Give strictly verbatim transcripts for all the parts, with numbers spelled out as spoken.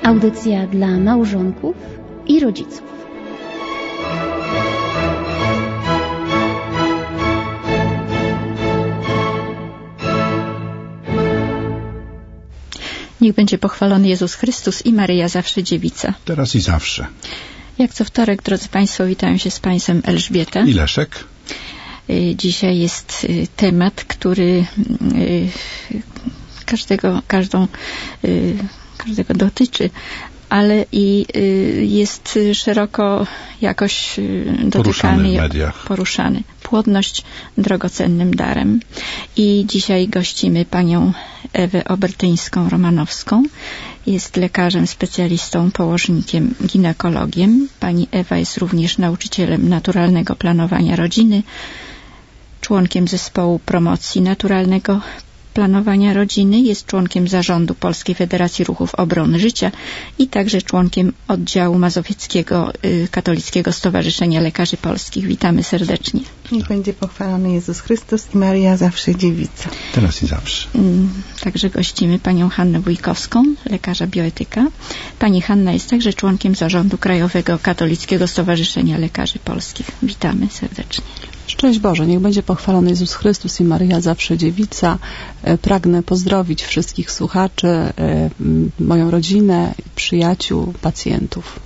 Audycja dla małżonków i rodziców. Niech będzie pochwalony Jezus Chrystus i Maryja zawsze dziewica. Teraz i zawsze. Jak co wtorek, drodzy Państwo, witają się z Państwem Elżbieta i Leszek. Dzisiaj jest temat, który każdego, każdą, każdego dotyczy, ale i jest szeroko jakoś dotykany, poruszany w mediach. Poruszany. Płodność drogocennym darem. I dzisiaj gościmy panią Ewę Obertyńską-Romanowską. Jest lekarzem, specjalistą, położnikiem, ginekologiem. Pani Ewa jest również nauczycielem naturalnego planowania rodziny, członkiem zespołu promocji naturalnego planowania rodziny, jest członkiem zarządu Polskiej Federacji Ruchów Obrony Życia i także członkiem oddziału mazowieckiego y, Katolickiego Stowarzyszenia Lekarzy Polskich. Witamy serdecznie. Niech będzie pochwalony Jezus Chrystus i Maryja zawsze dziewica. Teraz i zawsze. Y, także gościmy panią Hannę Wójkowską, lekarza bioetyka. Pani Hanna jest także członkiem zarządu Krajowego Katolickiego Stowarzyszenia Lekarzy Polskich. Witamy serdecznie. Szczęść Boże, niech będzie pochwalony Jezus Chrystus i Maryja zawsze dziewica. Pragnę pozdrowić wszystkich słuchaczy, moją rodzinę, przyjaciół, pacjentów.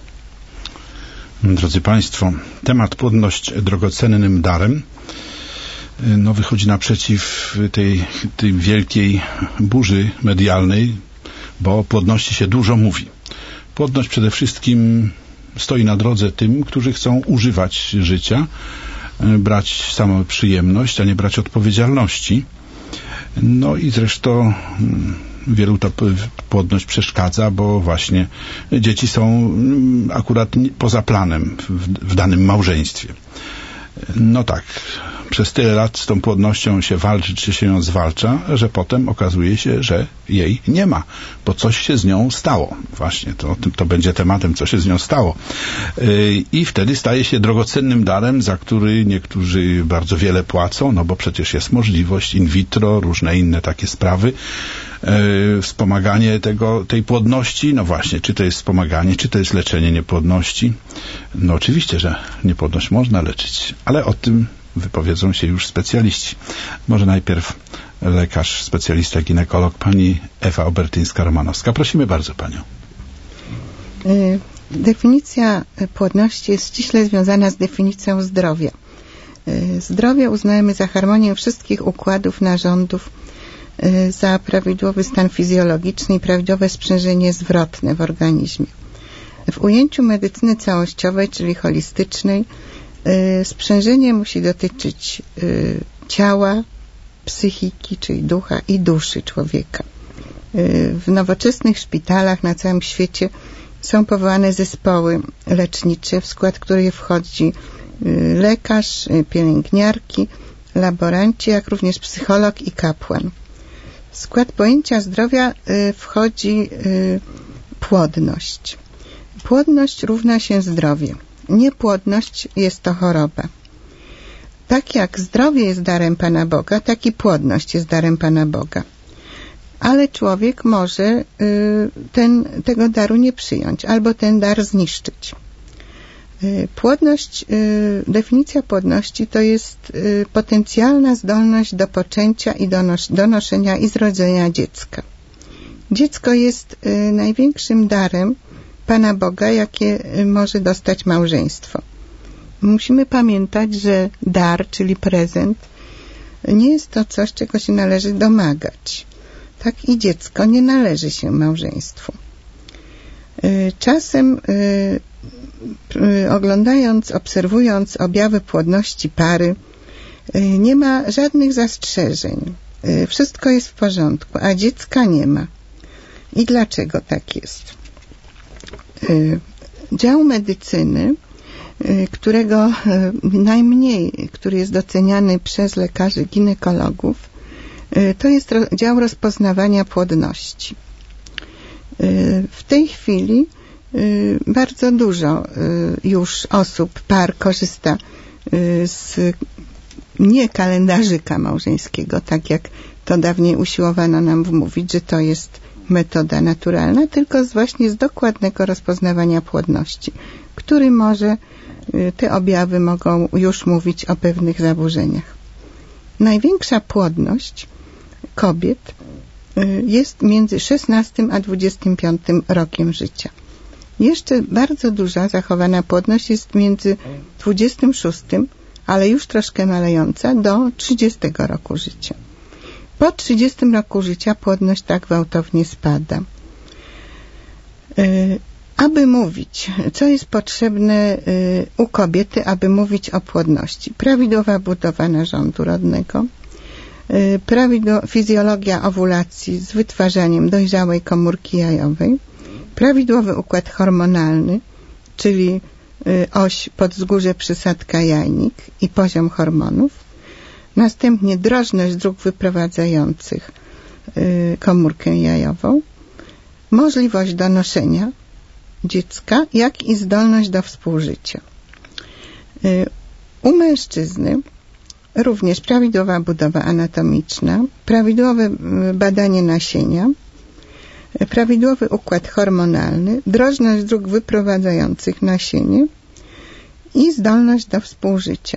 Drodzy Państwo, temat płodność drogocennym darem no, wychodzi naprzeciw tej, tej wielkiej burzy medialnej, bo o płodności się dużo mówi. Płodność przede wszystkim stoi na drodze tym, którzy chcą używać życia, brać samą przyjemność, a nie brać odpowiedzialności. No i zresztą wielu ta płodność przeszkadza, bo właśnie dzieci są akurat poza planem w, w danym małżeństwie. No tak, przez tyle lat z tą płodnością się walczy, czy się ją zwalcza, że potem okazuje się, że jej nie ma, bo coś się z nią stało. Właśnie, to, to będzie tematem, co się z nią stało. I wtedy staje się drogocennym darem, za który niektórzy bardzo wiele płacą, no bo przecież jest możliwość in vitro, różne inne takie sprawy, wspomaganie tego, tej płodności. No właśnie, czy to jest wspomaganie, czy to jest leczenie niepłodności? No oczywiście, że niepłodność można leczyć, ale o tym wypowiedzą się już specjaliści. Może najpierw lekarz, specjalista, ginekolog, pani Ewa Obertyńska-Romanowska. Prosimy bardzo panią. Definicja płodności jest ściśle związana z definicją zdrowia. Zdrowie uznajemy za harmonię wszystkich układów, narządów, za prawidłowy stan fizjologiczny i prawidłowe sprzężenie zwrotne w organizmie. W ujęciu medycyny całościowej, czyli holistycznej, sprzężenie musi dotyczyć ciała, psychiki, czyli ducha i duszy człowieka. W nowoczesnych szpitalach na całym świecie są powołane zespoły lecznicze, w skład których wchodzi lekarz, pielęgniarki, laboranci, jak również psycholog i kapłan. W skład pojęcia zdrowia wchodzi płodność. Płodność równa się zdrowie. Niepłodność jest to choroba. Tak jak zdrowie jest darem Pana Boga, tak i płodność jest darem Pana Boga. Ale człowiek może ten, tego daru nie przyjąć, albo ten dar zniszczyć. Płodność, definicja płodności to jest potencjalna zdolność do poczęcia i donos- donoszenia i zrodzenia dziecka. Dziecko jest największym darem Pana Boga, jakie może dostać małżeństwo. Musimy pamiętać, że dar, czyli prezent, nie jest to coś, czego się należy domagać. Tak i dziecko nie należy się małżeństwu. Czasem oglądając, obserwując objawy płodności pary, nie ma żadnych zastrzeżeń. Wszystko jest w porządku, a dziecka nie ma. I dlaczego tak jest? Dział medycyny, którego najmniej, który jest doceniany przez lekarzy ginekologów, to jest dział rozpoznawania płodności. W tej chwili bardzo dużo już osób, par korzysta z nie kalendarzyka małżeńskiego, tak jak to dawniej usiłowano nam wmówić, że to jest metoda naturalna, tylko z właśnie z dokładnego rozpoznawania płodności, który może, te objawy mogą już mówić o pewnych zaburzeniach. Największa płodność kobiet jest między szesnastym a dwudziestym piątym rokiem życia. Jeszcze bardzo duża zachowana płodność jest między dwudziestym szóstym, ale już troszkę malejąca, do trzydziestego roku życia. Po trzydziestym roku życia płodność tak gwałtownie spada. Aby mówić, co jest potrzebne u kobiety, aby mówić o płodności? Prawidłowa budowa narządu rodnego, prawidłowa fizjologia owulacji z wytwarzaniem dojrzałej komórki jajowej, prawidłowy układ hormonalny, czyli oś podzgórze przysadka jajnik i poziom hormonów, następnie drożność dróg wyprowadzających komórkę jajową, możliwość donoszenia dziecka, jak i zdolność do współżycia. U mężczyzny również prawidłowa budowa anatomiczna, prawidłowe badanie nasienia, prawidłowy układ hormonalny, drożność dróg wyprowadzających nasienie i zdolność do współżycia.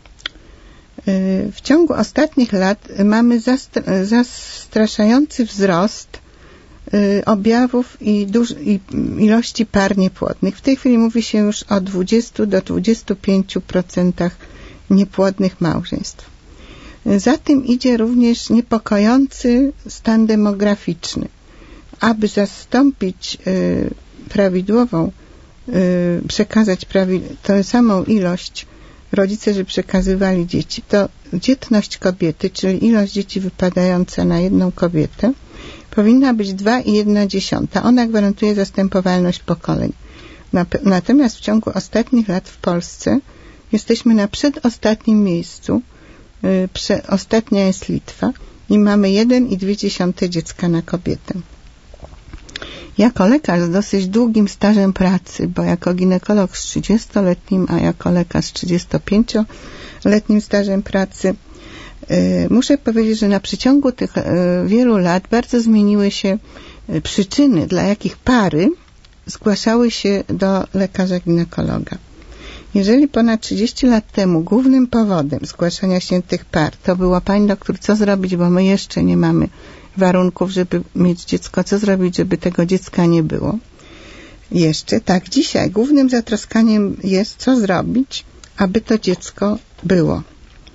W ciągu ostatnich lat mamy zastraszający wzrost objawów i, duż, i ilości par niepłodnych. W tej chwili mówi się już o dwudziestu do dwudziestu pięciu procent niepłodnych małżeństw. Za tym idzie również niepokojący stan demograficzny. Aby zastąpić y, prawidłową, y, przekazać prawi, tę samą ilość rodzice, żeby przekazywali dzieci, to dzietność kobiety, czyli ilość dzieci wypadająca na jedną kobietę, powinna być dwa i jedna dziesiąta. Ona gwarantuje zastępowalność pokoleń. Natomiast w ciągu ostatnich lat w Polsce jesteśmy na przedostatnim miejscu. Prze, ostatnia jest Litwa i mamy jeden i dwie dziesiąte dziecka na kobietę. Jako lekarz z dosyć długim stażem pracy, bo jako ginekolog z trzydziestoletnim, a jako lekarz z trzydziestopięcioletnim stażem pracy, muszę powiedzieć, że na przeciągu tych wielu lat bardzo zmieniły się przyczyny, dla jakich pary zgłaszały się do lekarza ginekologa. Jeżeli ponad trzydzieści lat temu głównym powodem zgłaszania się tych par to było: pani doktor, co zrobić, bo my jeszcze nie mamy warunków, żeby mieć dziecko, co zrobić, żeby tego dziecka nie było. Jeszcze tak, dzisiaj głównym zatroskaniem jest, co zrobić, aby to dziecko było.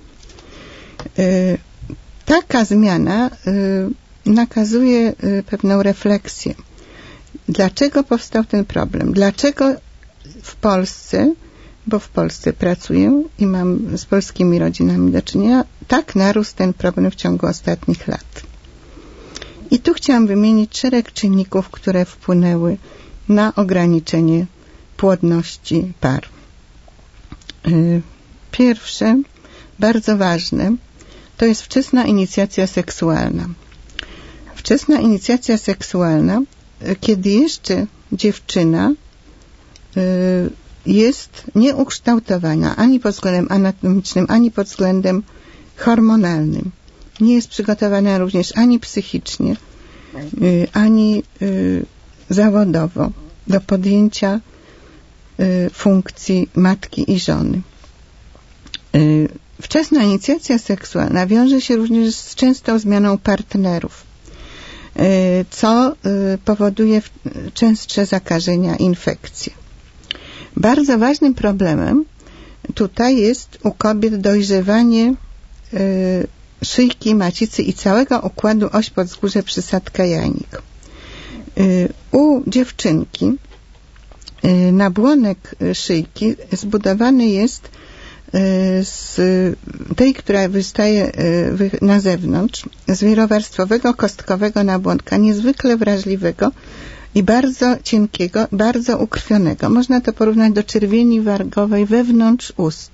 Yy, taka zmiana yy, nakazuje yy, pewną refleksję. Dlaczego powstał ten problem? Dlaczego w Polsce, bo w Polsce pracuję i mam z polskimi rodzinami do czynienia, tak narósł ten problem w ciągu ostatnich lat? I tu chciałam wymienić szereg czynników, które wpłynęły na ograniczenie płodności par. Pierwsze, bardzo ważne, to jest wczesna inicjacja seksualna. Wczesna inicjacja seksualna, kiedy jeszcze dziewczyna jest nieukształtowana ani pod względem anatomicznym, ani pod względem hormonalnym. Nie jest przygotowana również ani psychicznie, ani zawodowo do podjęcia funkcji matki i żony. Wczesna inicjacja seksualna wiąże się również z częstą zmianą partnerów, co powoduje częstsze zakażenia, infekcje. Bardzo ważnym problemem tutaj jest u kobiet dojrzewanie szyjki macicy i całego układu oś podzgórze przysadka jajnik. U dziewczynki nabłonek szyjki zbudowany jest z tej, która wystaje na zewnątrz, z wielowarstwowego kostkowego nabłonka, niezwykle wrażliwego i bardzo cienkiego, bardzo ukrwionego. Można to porównać do czerwieni wargowej wewnątrz ust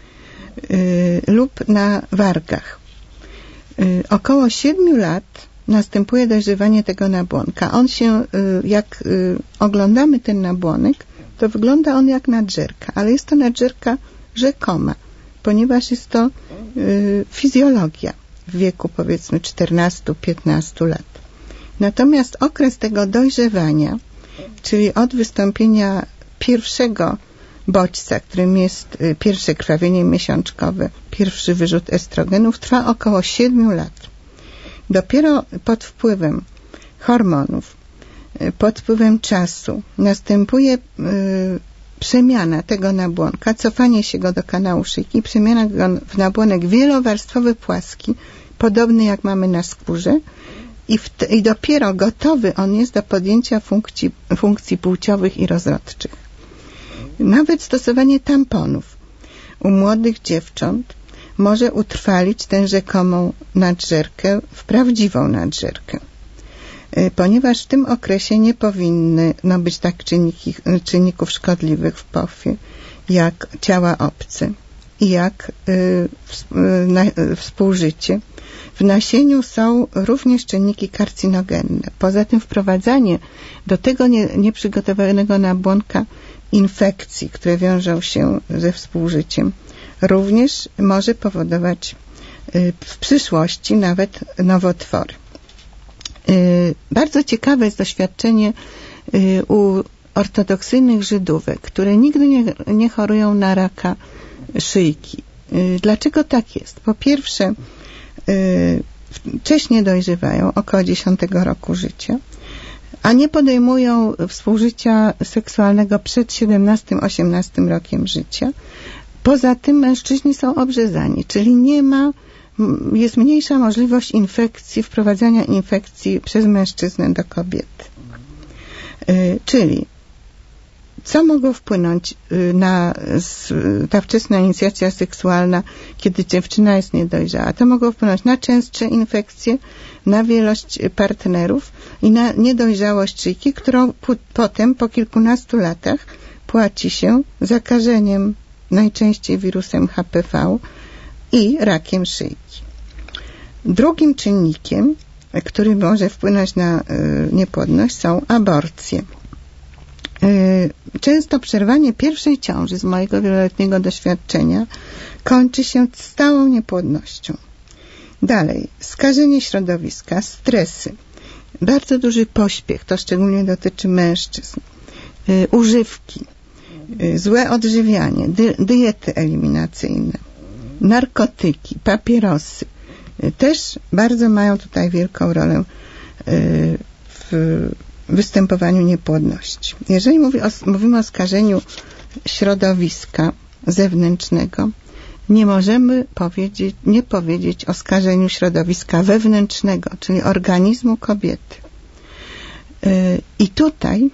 lub na wargach. Około siedmiu lat następuje dojrzewanie tego nabłonka. On się, jak oglądamy ten nabłonek, to wygląda on jak nadżerka, ale jest to nadżerka rzekoma, ponieważ jest to fizjologia w wieku powiedzmy czternastu piętnastu lat. Natomiast okres tego dojrzewania, czyli od wystąpienia pierwszego bodźca, którym jest pierwsze krwawienie miesiączkowe, pierwszy wyrzut estrogenów, trwa około siedmiu lat. Dopiero pod wpływem hormonów, pod wpływem czasu następuje y, przemiana tego nabłonka, cofanie się go do kanału szyjki, przemiana go w nabłonek wielowarstwowy, płaski, podobny jak mamy na skórze i, w te, i dopiero gotowy on jest do podjęcia funkcji, funkcji płciowych i rozrodczych. Nawet stosowanie tamponów u młodych dziewcząt może utrwalić tę rzekomą nadżerkę w prawdziwą nadżerkę. Ponieważ w tym okresie nie powinny no, być tak czynniki, czynników szkodliwych w pochwie, jak ciała obce i jak y, na, współżycie. W nasieniu są również czynniki karcinogenne. Poza tym wprowadzanie do tego nie, nieprzygotowanego nabłonka infekcji, które wiążą się ze współżyciem, również może powodować y, w przyszłości nawet nowotwory. Bardzo ciekawe jest doświadczenie u ortodoksyjnych Żydówek, które nigdy nie, nie chorują na raka szyjki. Dlaczego tak jest? Po pierwsze, wcześniej dojrzewają, około dziesiątego roku życia, a nie podejmują współżycia seksualnego przed siedemnastym osiemnastym rokiem życia. Poza tym mężczyźni są obrzezani, czyli nie ma jest mniejsza możliwość infekcji, wprowadzania infekcji przez mężczyznę do kobiety. Y, czyli co mogło wpłynąć y, na s, ta wczesna inicjacja seksualna, kiedy dziewczyna jest niedojrzała? To mogło wpłynąć na częstsze infekcje, na wielość partnerów i na niedojrzałość szyjki, którą p- potem po kilkunastu latach płaci się zakażeniem najczęściej wirusem H P V i rakiem szyjki. Drugim czynnikiem, który może wpłynąć na y, niepłodność, są aborcje. Y, często przerwanie pierwszej ciąży z mojego wieloletniego doświadczenia kończy się stałą niepłodnością. Dalej, skażenie środowiska, stresy, bardzo duży pośpiech, to szczególnie dotyczy mężczyzn, y, używki, y, złe odżywianie, dy, diety eliminacyjne, narkotyki, papierosy też bardzo mają tutaj wielką rolę w występowaniu niepłodności. Jeżeli mówi o, mówimy o skażeniu środowiska zewnętrznego, nie możemy powiedzieć, nie powiedzieć o skażeniu środowiska wewnętrznego, czyli organizmu kobiety. I tutaj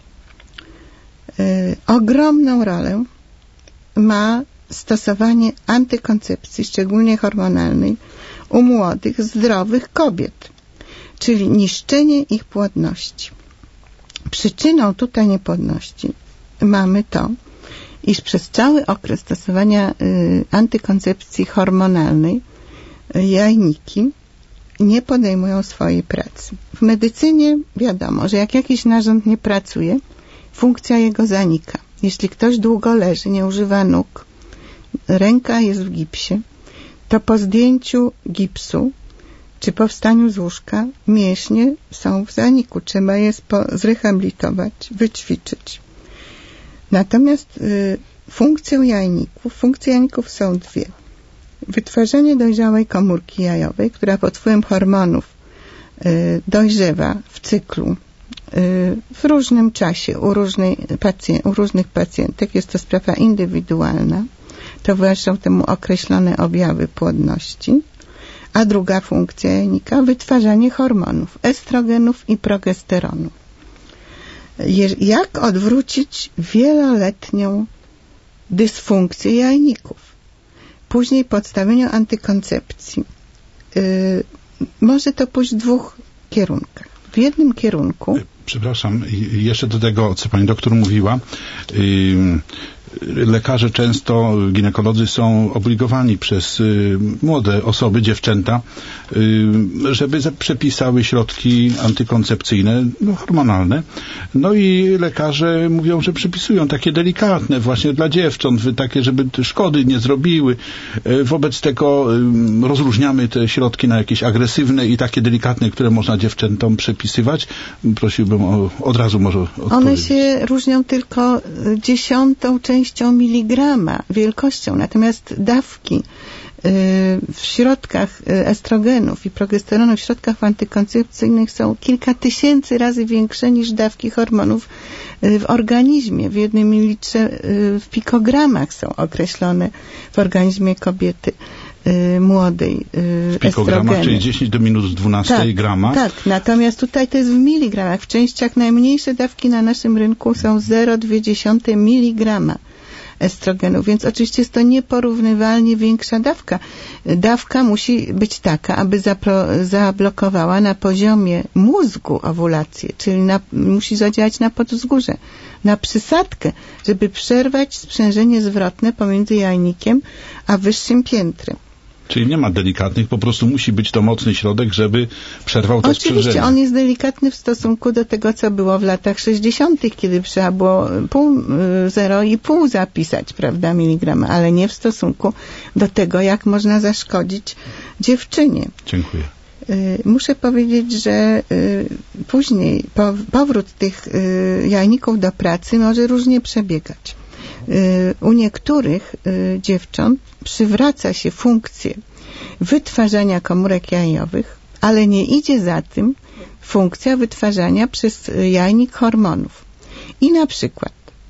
ogromną rolę ma stosowanie antykoncepcji, szczególnie hormonalnej, u młodych, zdrowych kobiet, czyli niszczenie ich płodności. Przyczyną tutaj niepłodności mamy to, iż przez cały okres stosowania y, antykoncepcji hormonalnej y, jajniki nie podejmują swojej pracy. W medycynie wiadomo, że jak jakiś narząd nie pracuje, funkcja jego zanika. Jeśli ktoś długo leży, nie używa nóg, ręka jest w gipsie, to po zdjęciu gipsu czy po wstaniu z łóżka mięśnie są w zaniku. Trzeba je zrehabilitować, wyćwiczyć. Natomiast y, funkcją jajników, funkcje jajników są dwie. Wytwarzanie dojrzałej komórki jajowej, która pod wpływem hormonów y, dojrzewa w cyklu y, w różnym czasie u, różnej pacjent, u różnych pacjentek. Jest to sprawa indywidualna. Towarzyszą temu określone objawy płodności. A druga funkcja jajnika, wytwarzanie hormonów, estrogenów i progesteronu. Jak odwrócić wieloletnią dysfunkcję jajników? Później po odstawieniu antykoncepcji yy, może to pójść w dwóch kierunkach. W jednym kierunku Przepraszam, jeszcze do tego, co pani doktor mówiła. Yy, lekarze często, ginekolodzy są obligowani przez y, młode osoby, dziewczęta, y, żeby przepisały środki antykoncepcyjne, no, hormonalne. No i lekarze mówią, że przepisują takie delikatne właśnie dla dziewcząt, takie, żeby szkody nie zrobiły. Y, wobec tego y, rozróżniamy te środki na jakieś agresywne i takie delikatne, które można dziewczętom przepisywać. Prosiłbym o, od razu może odpowiedzieć. One się różnią tylko dziesiątą częścią miligrama wielkością, natomiast dawki w środkach estrogenów i progesteronu, w środkach antykoncepcyjnych są kilka tysięcy razy większe niż dawki hormonów w organizmie. W jednym mililitrze w pikogramach są określone w organizmie kobiety młodej. W pikogramach, czyli dziesięć do minus dwanaście tak, grama. Tak, natomiast tutaj to jest w miligramach. W częściach najmniejsze dawki na naszym rynku są zero przecinek dwa miligrama estrogenu, więc oczywiście jest to nieporównywalnie większa dawka. Dawka musi być taka, aby zapro, zablokowała na poziomie mózgu owulację, czyli na, musi zadziałać na podzgórze, na przysadkę, żeby przerwać sprzężenie zwrotne pomiędzy jajnikiem a wyższym piętrem. Czyli nie ma delikatnych, po prostu musi być to mocny środek, żeby przerwał to sprzężenie. Oczywiście on jest delikatny w stosunku do tego, co było w latach sześćdziesiątych, kiedy trzeba było pół, zero i pół zapisać, prawda, miligrama, ale nie w stosunku do tego, jak można zaszkodzić dziewczynie. Dziękuję. Muszę powiedzieć, że później powrót tych jajników do pracy może różnie przebiegać. U niektórych dziewcząt przywraca się funkcję wytwarzania komórek jajowych, ale nie idzie za tym funkcja wytwarzania przez jajnik hormonów. I na przykład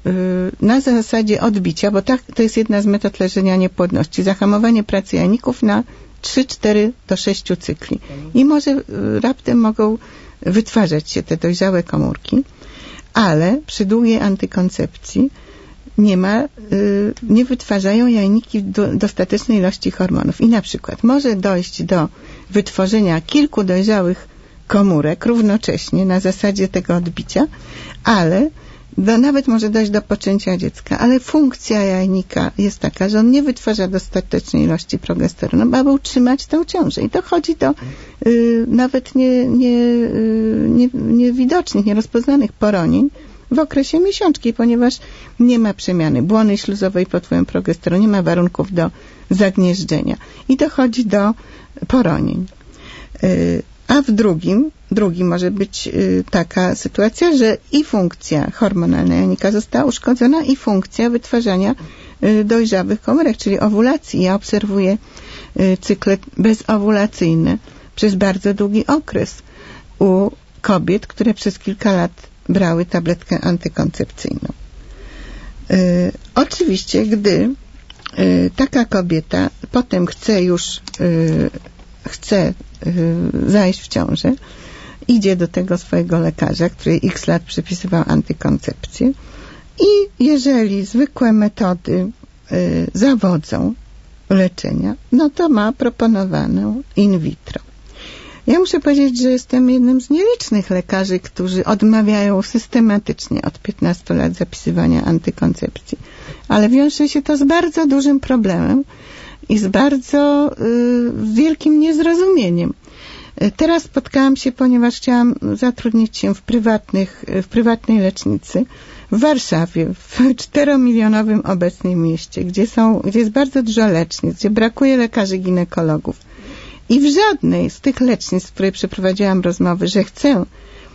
na zasadzie odbicia, bo tak, to jest jedna z metod leczenia niepłodności, zahamowanie pracy jajników na trzy cztery do sześciu cykli. I może raptem mogą wytwarzać się te dojrzałe komórki, ale przy długiej antykoncepcji nie ma, nie wytwarzają jajniki do, dostatecznej ilości hormonów. I na przykład może dojść do wytworzenia kilku dojrzałych komórek równocześnie na zasadzie tego odbicia, ale do, nawet może dojść do poczęcia dziecka, ale funkcja jajnika jest taka, że on nie wytwarza dostatecznej ilości progesteronu, aby utrzymać tę ciążę. I dochodzi do y, nawet nie, nie, y, nie, niewidocznych, nierozpoznanych poronień w okresie miesiączki, ponieważ nie ma przemiany błony śluzowej pod wpływem progesteronu, nie ma warunków do zagnieżdżenia i dochodzi do poronień. A w drugim, drugi może być taka sytuacja, że i funkcja hormonalna jajnika została uszkodzona i funkcja wytwarzania dojrzałych komórek, czyli owulacji. Ja obserwuję cykle bezowulacyjne przez bardzo długi okres u kobiet, które przez kilka lat brały tabletkę antykoncepcyjną. Yy, oczywiście, gdy yy, taka kobieta potem chce już yy, chce yy, zajść w ciążę, idzie do tego swojego lekarza, który x lat przepisywał antykoncepcję i jeżeli zwykłe metody yy, zawodzą leczenia, no to ma proponowaną in vitro. Ja muszę powiedzieć, że jestem jednym z nielicznych lekarzy, którzy odmawiają systematycznie od piętnastu lat zapisywania antykoncepcji. Ale wiąże się to z bardzo dużym problemem i z bardzo y, wielkim niezrozumieniem. Teraz spotkałam się, ponieważ chciałam zatrudnić się w, prywatnych, w prywatnej lecznicy w Warszawie, w czteromilionowym obecnie mieście, gdzie, są, gdzie jest bardzo dużo lecznic, gdzie brakuje lekarzy ginekologów. I w żadnej z tych lecznic, w której przeprowadziłam rozmowy, że chcę y,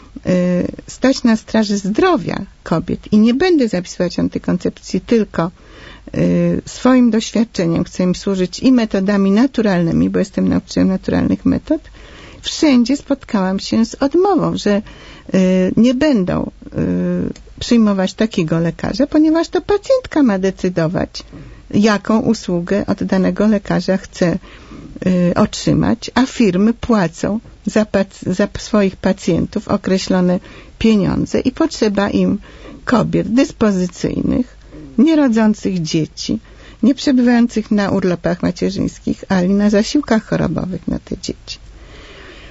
stać na straży zdrowia kobiet i nie będę zapisywać antykoncepcji tylko y, swoim doświadczeniem, chcę im służyć i metodami naturalnymi, bo jestem nauczycielem naturalnych metod, wszędzie spotkałam się z odmową, że y, nie będą y, przyjmować takiego lekarza, ponieważ to pacjentka ma decydować, jaką usługę od danego lekarza chce y, otrzymać, a firmy płacą za, pac- za swoich pacjentów określone pieniądze i potrzeba im kobiet dyspozycyjnych, nie rodzących dzieci, nie przebywających na urlopach macierzyńskich, ale na zasiłkach chorobowych na te dzieci.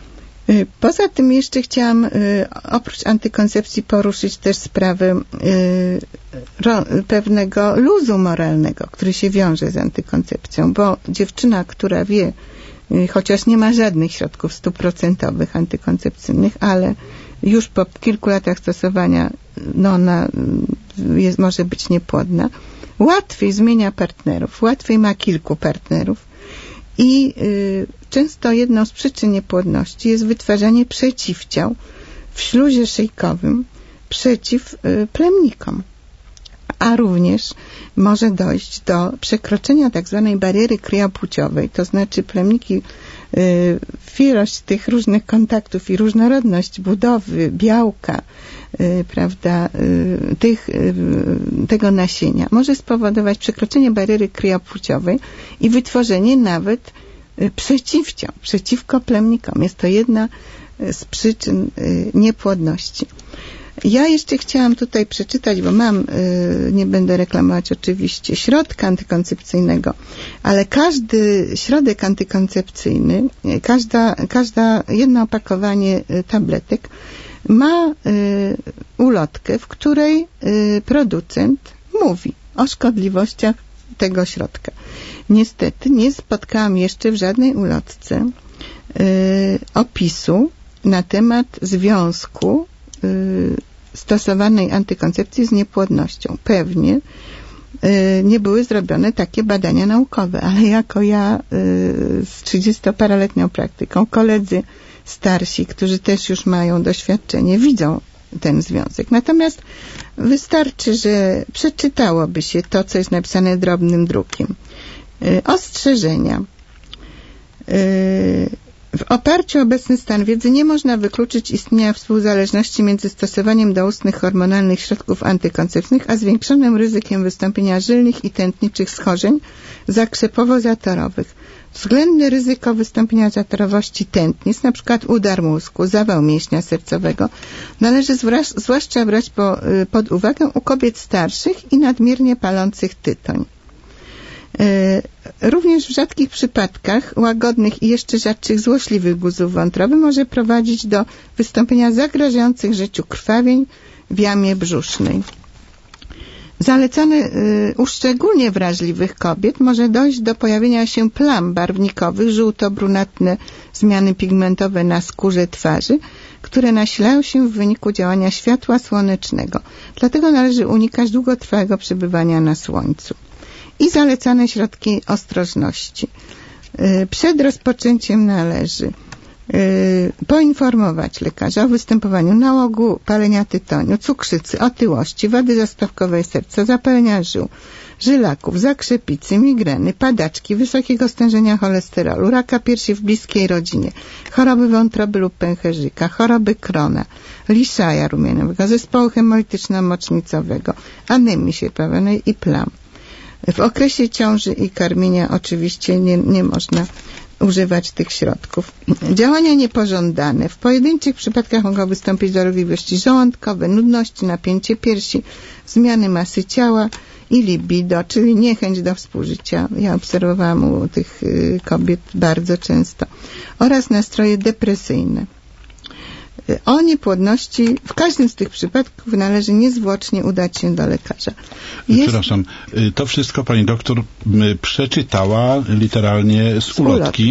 Poza tym jeszcze chciałam y, oprócz antykoncepcji poruszyć też sprawę y, ro, pewnego luzu moralnego, który się wiąże z antykoncepcją, bo dziewczyna, która wie, y, chociaż nie ma żadnych środków stuprocentowych antykoncepcyjnych, ale już po kilku latach stosowania no ona jest, może być niepłodna, łatwiej zmienia partnerów, łatwiej ma kilku partnerów i y, często jedną z przyczyn niepłodności jest wytwarzanie przeciwciał w śluzie szyjkowym przeciw y, plemnikom. A również może dojść do przekroczenia tak zwanej bariery kryopłciowej, to znaczy plemniki, y, ilość tych różnych kontaktów i różnorodność budowy, białka, y, prawda, y, tych, y, tego nasienia może spowodować przekroczenie bariery kryopłciowej i wytworzenie nawet y, przeciwciał przeciwko plemnikom. Jest to jedna z przyczyn y, niepłodności. Ja jeszcze chciałam tutaj przeczytać, bo mam, nie będę reklamować oczywiście środka antykoncepcyjnego, ale każdy środek antykoncepcyjny, każda, każda jedno opakowanie tabletek ma ulotkę, w której producent mówi o szkodliwościach tego środka. Niestety nie spotkałam jeszcze w żadnej ulotce opisu na temat związku stosowanej antykoncepcji z niepłodnością. Pewnie y, nie były zrobione takie badania naukowe, ale jako ja y, z trzydziestoparoletnią praktyką, koledzy starsi, którzy też już mają doświadczenie, widzą ten związek. Natomiast wystarczy, że przeczytałoby się to, co jest napisane drobnym drukiem. Y, ostrzeżenia. Y, W oparciu o obecny stan wiedzy nie można wykluczyć istnienia współzależności między stosowaniem doustnych hormonalnych środków antykoncepcyjnych, a zwiększonym ryzykiem wystąpienia żylnych i tętniczych schorzeń zakrzepowo-zatorowych. Względne ryzyko wystąpienia zatorowości tętnic, np. udar mózgu, zawał mięśnia sercowego, należy zwłaszcza brać po, pod uwagę u kobiet starszych i nadmiernie palących tytoń. Również w rzadkich przypadkach łagodnych i jeszcze rzadszych złośliwych guzów wątroby może prowadzić do wystąpienia zagrażających życiu krwawień w jamie brzusznej. Zalecane u szczególnie wrażliwych kobiet może dojść do pojawienia się plam barwnikowych, żółto-brunatne zmiany pigmentowe na skórze twarzy, które nasilają się w wyniku działania światła słonecznego. Dlatego należy unikać długotrwałego przebywania na słońcu. I zalecane środki ostrożności. Przed rozpoczęciem należy poinformować lekarza o występowaniu nałogu, palenia tytoniu, cukrzycy, otyłości, wady zastawkowej serca, zapalenia żył, żylaków, zakrzepicy, migreny, padaczki, wysokiego stężenia cholesterolu, raka piersi w bliskiej rodzinie, choroby wątroby lub pęcherzyka, choroby Crohna, liszaja rumianowego, zespołu hemolityczno-mocznicowego, anemii sierpownej i plam. W okresie ciąży i karmienia oczywiście nie, nie można używać tych środków. Działania niepożądane. W pojedynczych przypadkach mogą wystąpić dolegliwości żołądkowe, nudności, napięcie piersi, zmiany masy ciała i libido, czyli niechęć do współżycia. Ja obserwowałam u tych kobiet bardzo często. Oraz nastroje depresyjne. O niepłodności w każdym z tych przypadków należy niezwłocznie udać się do lekarza. Jest... Przepraszam, to wszystko pani doktor przeczytała literalnie z ulotki,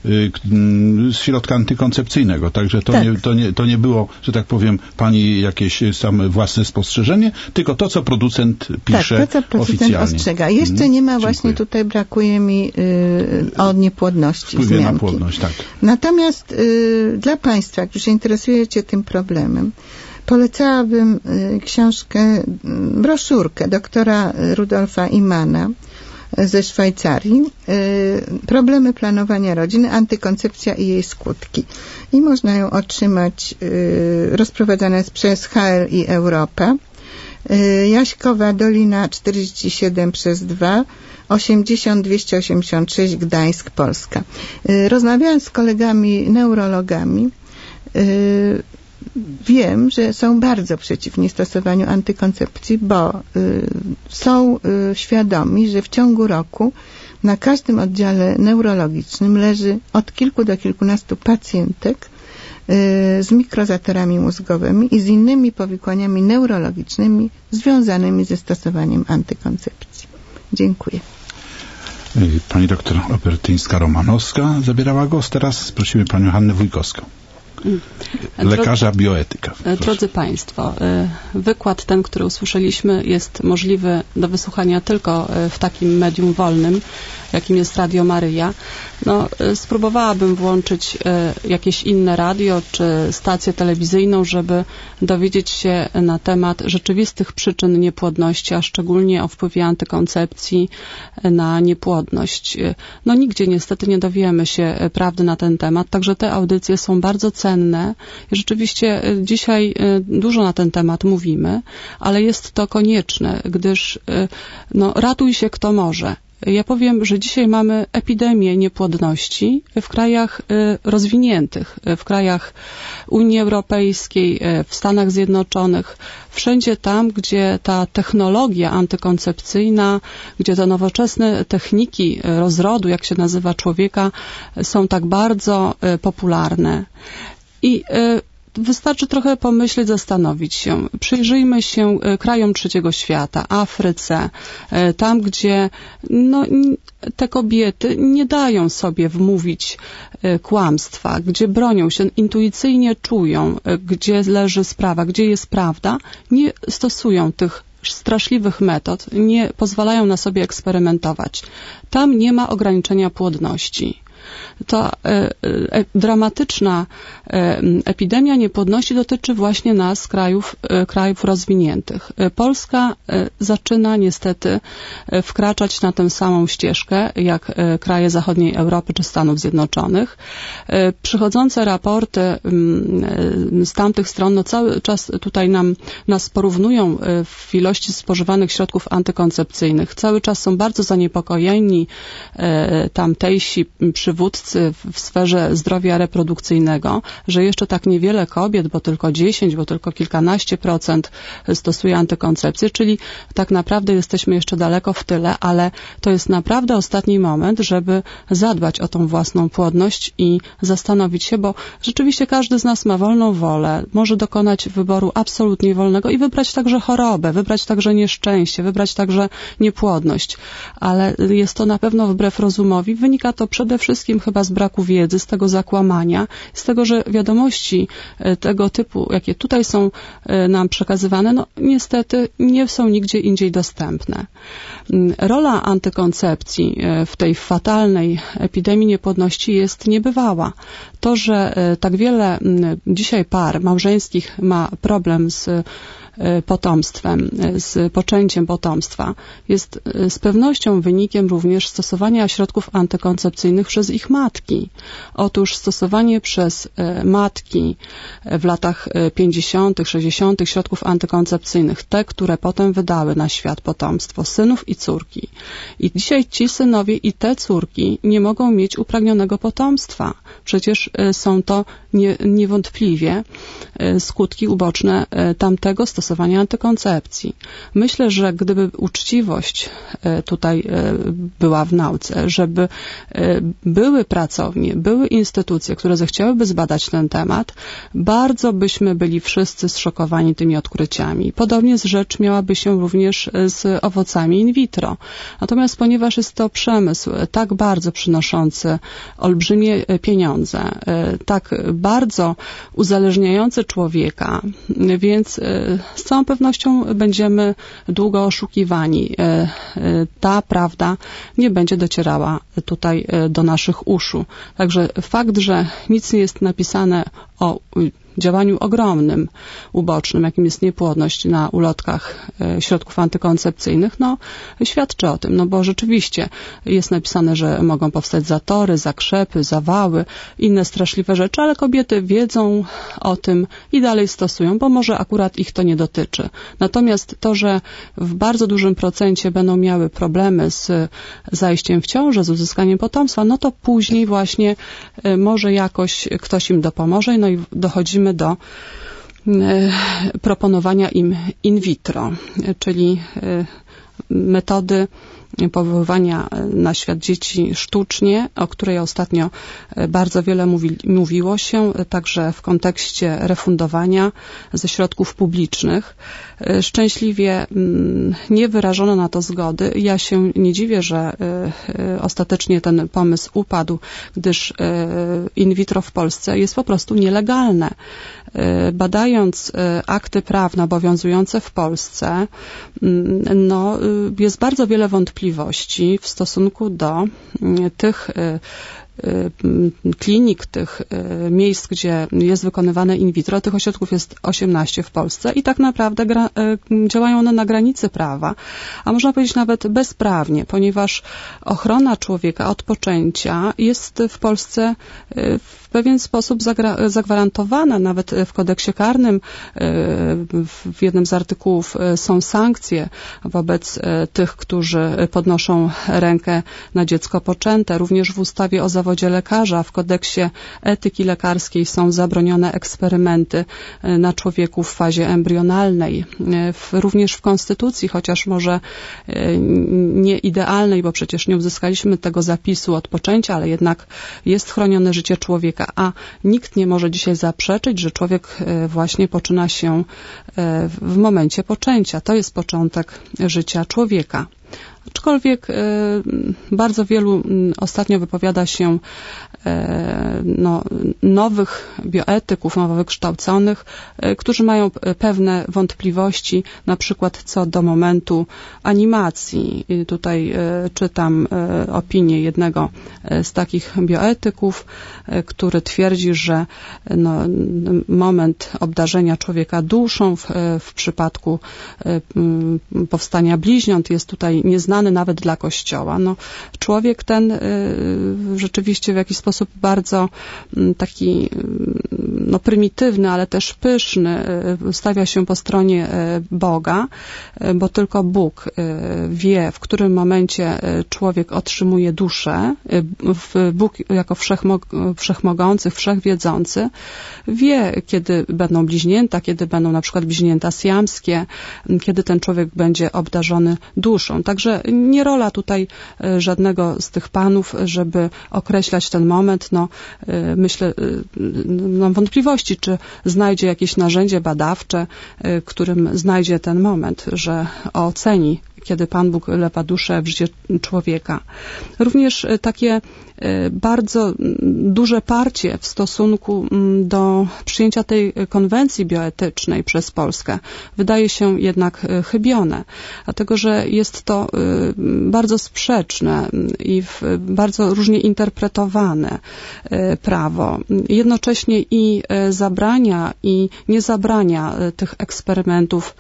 z środka antykoncepcyjnego, także to, tak. nie, to, nie, to nie było, że tak powiem, pani jakieś same własne spostrzeżenie, tylko to, co producent pisze tak, to, co producent oficjalnie. ostrzega. Jeszcze hmm, nie ma właśnie, dziękuję. Tutaj brakuje mi y, o niepłodności Wpływie wzmianki. na płodność, tak. Natomiast y, dla państwa, jak już się interesuje tym problemem, polecałabym y, książkę, y, broszurkę doktora Rudolfa Imana ze Szwajcarii, y, Problemy planowania rodziny, antykoncepcja i jej skutki. I można ją otrzymać y, rozprowadzane przez H L i Europa. Y, Jaśkowa Dolina czterdzieści siedem przez dwa, osiemdziesiąt dwieście osiemdziesiąt sześć, Gdańsk, Polska. Y, rozmawiając z kolegami neurologami, Yy, wiem, że są bardzo przeciwni stosowaniu antykoncepcji, bo yy, są yy, świadomi, że w ciągu roku na każdym oddziale neurologicznym leży od kilku do kilkunastu pacjentek z mikrozatorami mózgowymi i z innymi powikłaniami neurologicznymi związanymi ze stosowaniem antykoncepcji. Dziękuję. Pani doktor Obertyńska-Romanowska zabierała głos. Teraz prosimy panią Hannę Wójkowską. Lekarza bioetyka. Proszę. Drodzy Państwo, wykład ten, który usłyszeliśmy, jest możliwy do wysłuchania tylko w takim medium wolnym, jakim jest Radio Maryja. No, spróbowałabym włączyć jakieś inne radio czy stację telewizyjną, żeby dowiedzieć się na temat rzeczywistych przyczyn niepłodności, a szczególnie o wpływie antykoncepcji na niepłodność. No nigdzie niestety nie dowiemy się prawdy na ten temat, także te audycje są bardzo cenne. I rzeczywiście dzisiaj dużo na ten temat mówimy, ale jest to konieczne, gdyż no, ratuj się kto może. Ja powiem, że dzisiaj mamy epidemię niepłodności w krajach rozwiniętych, w krajach Unii Europejskiej, w Stanach Zjednoczonych, wszędzie tam, gdzie ta technologia antykoncepcyjna, gdzie te nowoczesne techniki rozrodu, jak się nazywa człowieka, są tak bardzo popularne. I wystarczy trochę pomyśleć, zastanowić się. Przyjrzyjmy się krajom trzeciego świata, Afryce, tam, gdzie no, te kobiety nie dają sobie wmówić kłamstwa, gdzie bronią się, intuicyjnie czują, gdzie leży sprawa, gdzie jest prawda, nie stosują tych straszliwych metod, nie pozwalają na sobie eksperymentować. Tam nie ma ograniczenia płodności. Ta e, e, dramatyczna e, epidemia niepłodności dotyczy właśnie nas, krajów, e, krajów rozwiniętych. E, Polska e, zaczyna niestety e, wkraczać na tę samą ścieżkę, jak e, kraje zachodniej Europy czy Stanów Zjednoczonych. E, przychodzące raporty e, z tamtych stron no, cały czas tutaj nam, nas porównują e, w ilości spożywanych środków antykoncepcyjnych. Cały czas są bardzo zaniepokojeni e, tamtejsi przywódcy w sferze zdrowia reprodukcyjnego, że jeszcze tak niewiele kobiet, bo tylko dziesięć, bo tylko kilkanaście procent stosuje antykoncepcję, czyli tak naprawdę jesteśmy jeszcze daleko w tyle, ale to jest naprawdę ostatni moment, żeby zadbać o tą własną płodność i zastanowić się, bo rzeczywiście każdy z nas ma wolną wolę, może dokonać wyboru absolutnie wolnego i wybrać także chorobę, wybrać także nieszczęście, wybrać także niepłodność, ale jest to na pewno wbrew rozumowi, wynika to przede wszystkim chyba z braku wiedzy, z tego zakłamania, z tego, że wiadomości tego typu, jakie tutaj są nam przekazywane, no niestety nie są nigdzie indziej dostępne. Rola antykoncepcji w tej fatalnej epidemii niepłodności jest niebywała. To, że tak wiele dzisiaj par małżeńskich ma problem z potomstwem, z poczęciem potomstwa, jest z pewnością wynikiem również stosowania środków antykoncepcyjnych przez ich matki. Otóż stosowanie przez matki w latach pięćdziesiątych, sześćdziesiątych środków antykoncepcyjnych, te, które potem wydały na świat potomstwo, synów i córki. I dzisiaj ci synowie i te córki nie mogą mieć upragnionego potomstwa. Przecież są to nie, niewątpliwie skutki uboczne tamtego stosowania antykoncepcji. Myślę, że gdyby uczciwość tutaj była w nauce, żeby były pracownie, były instytucje, które zechciałyby zbadać ten temat, bardzo byśmy byli wszyscy zszokowani tymi odkryciami. Podobnie rzecz miałaby się również z owocami in vitro. Natomiast ponieważ jest to przemysł tak bardzo przynoszący olbrzymie pieniądze, tak bardzo uzależniający człowieka, więc z całą pewnością będziemy długo oszukiwani. Ta prawda nie będzie docierała tutaj do naszych uszu. Także fakt, że nic nie jest napisane o działaniu ogromnym, ubocznym, jakim jest niepłodność na ulotkach środków antykoncepcyjnych, no świadczy o tym, no bo rzeczywiście jest napisane, że mogą powstać zatory, zakrzepy, zawały, inne straszliwe rzeczy, ale kobiety wiedzą o tym i dalej stosują, bo może akurat ich to nie dotyczy. Natomiast to, że w bardzo dużym procencie będą miały problemy z zajściem w ciążę, z uzyskaniem potomstwa, no to później właśnie może jakoś ktoś im dopomoże, no i dochodzimy do proponowania im in vitro, czyli metody powoływania na świat dzieci sztucznie, o której ostatnio bardzo wiele mówi, mówiło się, także w kontekście refundowania ze środków publicznych. Szczęśliwie nie wyrażono na to zgody. Ja się nie dziwię, że ostatecznie ten pomysł upadł, gdyż in vitro w Polsce jest po prostu nielegalne. Badając akty prawne obowiązujące w Polsce, no, jest bardzo wiele wątpliwości w stosunku do tych klinik, tych miejsc, gdzie jest wykonywane in vitro. Tych ośrodków jest osiemnaście w Polsce i tak naprawdę gra, działają one na granicy prawa, a można powiedzieć nawet bezprawnie, ponieważ ochrona człowieka od poczęcia jest w Polsce w pewien sposób zagwarantowana. Nawet w kodeksie karnym w jednym z artykułów są sankcje wobec tych, którzy podnoszą rękę na dziecko poczęte. Również w ustawie o zawodzie lekarza, w kodeksie etyki lekarskiej są zabronione eksperymenty na człowieku w fazie embrionalnej. Również w Konstytucji, chociaż może nie idealnej, bo przecież nie uzyskaliśmy tego zapisu od poczęcia, ale jednak jest chronione życie człowieka, a nikt nie może dzisiaj zaprzeczyć, że człowiek właśnie poczyna się w momencie poczęcia. To jest początek życia człowieka. Aczkolwiek bardzo wielu ostatnio wypowiada się no, nowych bioetyków, nowo wykształconych, którzy mają pewne wątpliwości, na przykład co do momentu animacji. I tutaj czytam opinię jednego z takich bioetyków, który twierdzi, że no, moment obdarzenia człowieka duszą w, w przypadku powstania bliźniąt jest tutaj nieznany nawet dla Kościoła. No, człowiek ten y, rzeczywiście w jakiś sposób bardzo y, taki y, no, prymitywny, ale też pyszny, y, stawia się po stronie y, Boga, y, bo tylko Bóg y, wie, w którym momencie y, człowiek otrzymuje duszę. Y, Bóg jako wszechmog- wszechmogący, wszechwiedzący wie, kiedy będą bliźnięta, kiedy będą na przykład bliźnięta siamskie, y, kiedy ten człowiek będzie obdarzony duszą. Także nie rola tutaj żadnego z tych panów, żeby określać ten moment. No, myślę, mam wątpliwości, czy znajdzie jakieś narzędzie badawcze, którym znajdzie ten moment, że oceni, kiedy Pan Bóg wlewa duszę w życie człowieka. Również takie bardzo duże parcie w stosunku do przyjęcia tej konwencji bioetycznej przez Polskę wydaje się jednak chybione, dlatego że jest to bardzo sprzeczne i bardzo różnie interpretowane prawo. Jednocześnie i zabrania i nie zabrania tych eksperymentów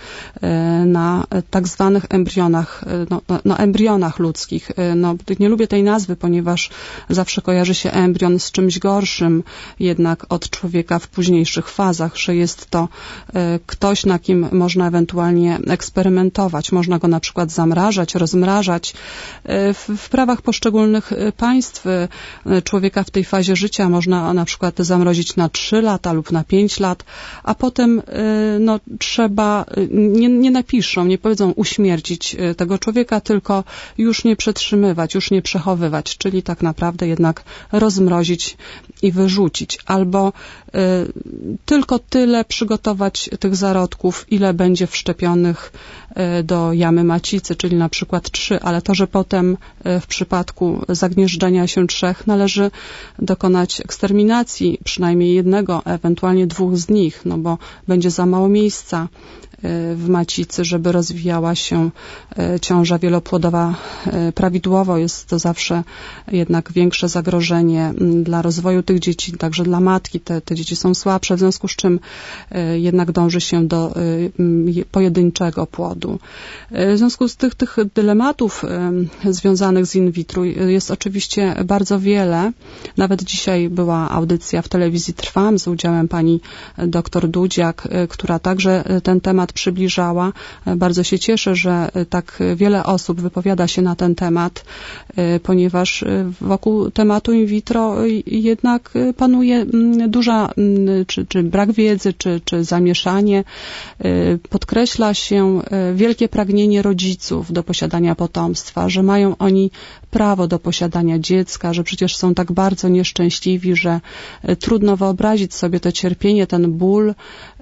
na tak zwanych embrionach, no, no, embrionach ludzkich. No, nie lubię tej nazwy, ponieważ zawsze kojarzy się embrion z czymś gorszym jednak od człowieka w późniejszych fazach, że jest to ktoś, na kim można ewentualnie eksperymentować. Można go na przykład zamrażać, rozmrażać. W, w prawach poszczególnych państw człowieka w tej fazie życia można na przykład zamrozić na trzy lata lub na pięć lat, a potem no, trzeba, nie, nie napiszą, nie powiedzą uśmiercić tego człowieka, tylko już nie przetrzymywać, już nie przechowywać, czyli tak naprawdę jednak rozmrozić i wyrzucić. Albo y, tylko tyle przygotować tych zarodków, ile będzie wszczepionych y, do jamy macicy, czyli na przykład trzy, ale to, że potem y, w przypadku zagnieżdżenia się trzech należy dokonać eksterminacji przynajmniej jednego, ewentualnie dwóch z nich, no bo będzie za mało miejsca w macicy, żeby rozwijała się ciąża wielopłodowa prawidłowo. Jest to zawsze jednak większe zagrożenie dla rozwoju tych dzieci, także dla matki. Te, te dzieci są słabsze, w związku z czym jednak dąży się do pojedynczego płodu. W związku z tych, tych dylematów związanych z in vitro jest oczywiście bardzo wiele. Nawet dzisiaj była audycja w telewizji Trwam z udziałem pani doktor Dudziak, która także ten temat przybliżała. Bardzo się cieszę, że tak wiele osób wypowiada się na ten temat, ponieważ wokół tematu in vitro jednak panuje duża, czy, czy brak wiedzy, czy, czy zamieszanie. Podkreśla się wielkie pragnienie rodziców do posiadania potomstwa, że mają oni prawo do posiadania dziecka, że przecież są tak bardzo nieszczęśliwi, że trudno wyobrazić sobie to cierpienie, ten ból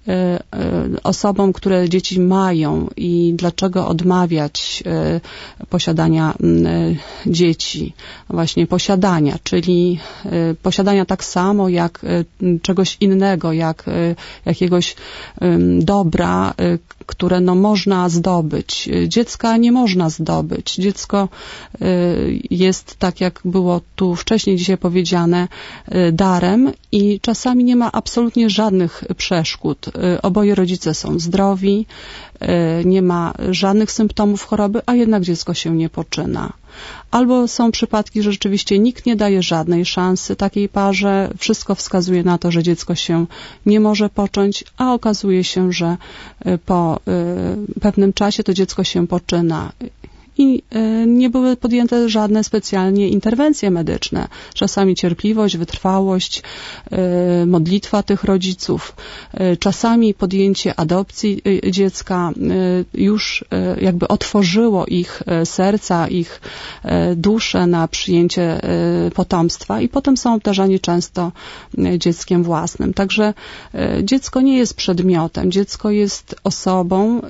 osobom, które dzieci mają i dlaczego odmawiać posiadania dzieci, właśnie posiadania, czyli posiadania tak samo jak czegoś innego, jak jakiegoś dobra, które no można zdobyć. Dziecka nie można zdobyć. Dziecko jest, tak jak było tu wcześniej dzisiaj powiedziane, darem i czasami nie ma absolutnie żadnych przeszkód. Oboje rodzice są zdrowi, nie ma żadnych symptomów choroby, a jednak dziecko się nie poczyna. Albo są przypadki, że rzeczywiście nikt nie daje żadnej szansy takiej parze, wszystko wskazuje na to, że dziecko się nie może począć, a okazuje się, że po pewnym czasie to dziecko się poczyna. I nie były podjęte żadne specjalnie interwencje medyczne. Czasami cierpliwość, wytrwałość, modlitwa tych rodziców, czasami podjęcie adopcji dziecka już jakby otworzyło ich serca, ich duszę na przyjęcie potomstwa i potem są obdarzani często dzieckiem własnym. Także dziecko nie jest przedmiotem, dziecko jest osobą,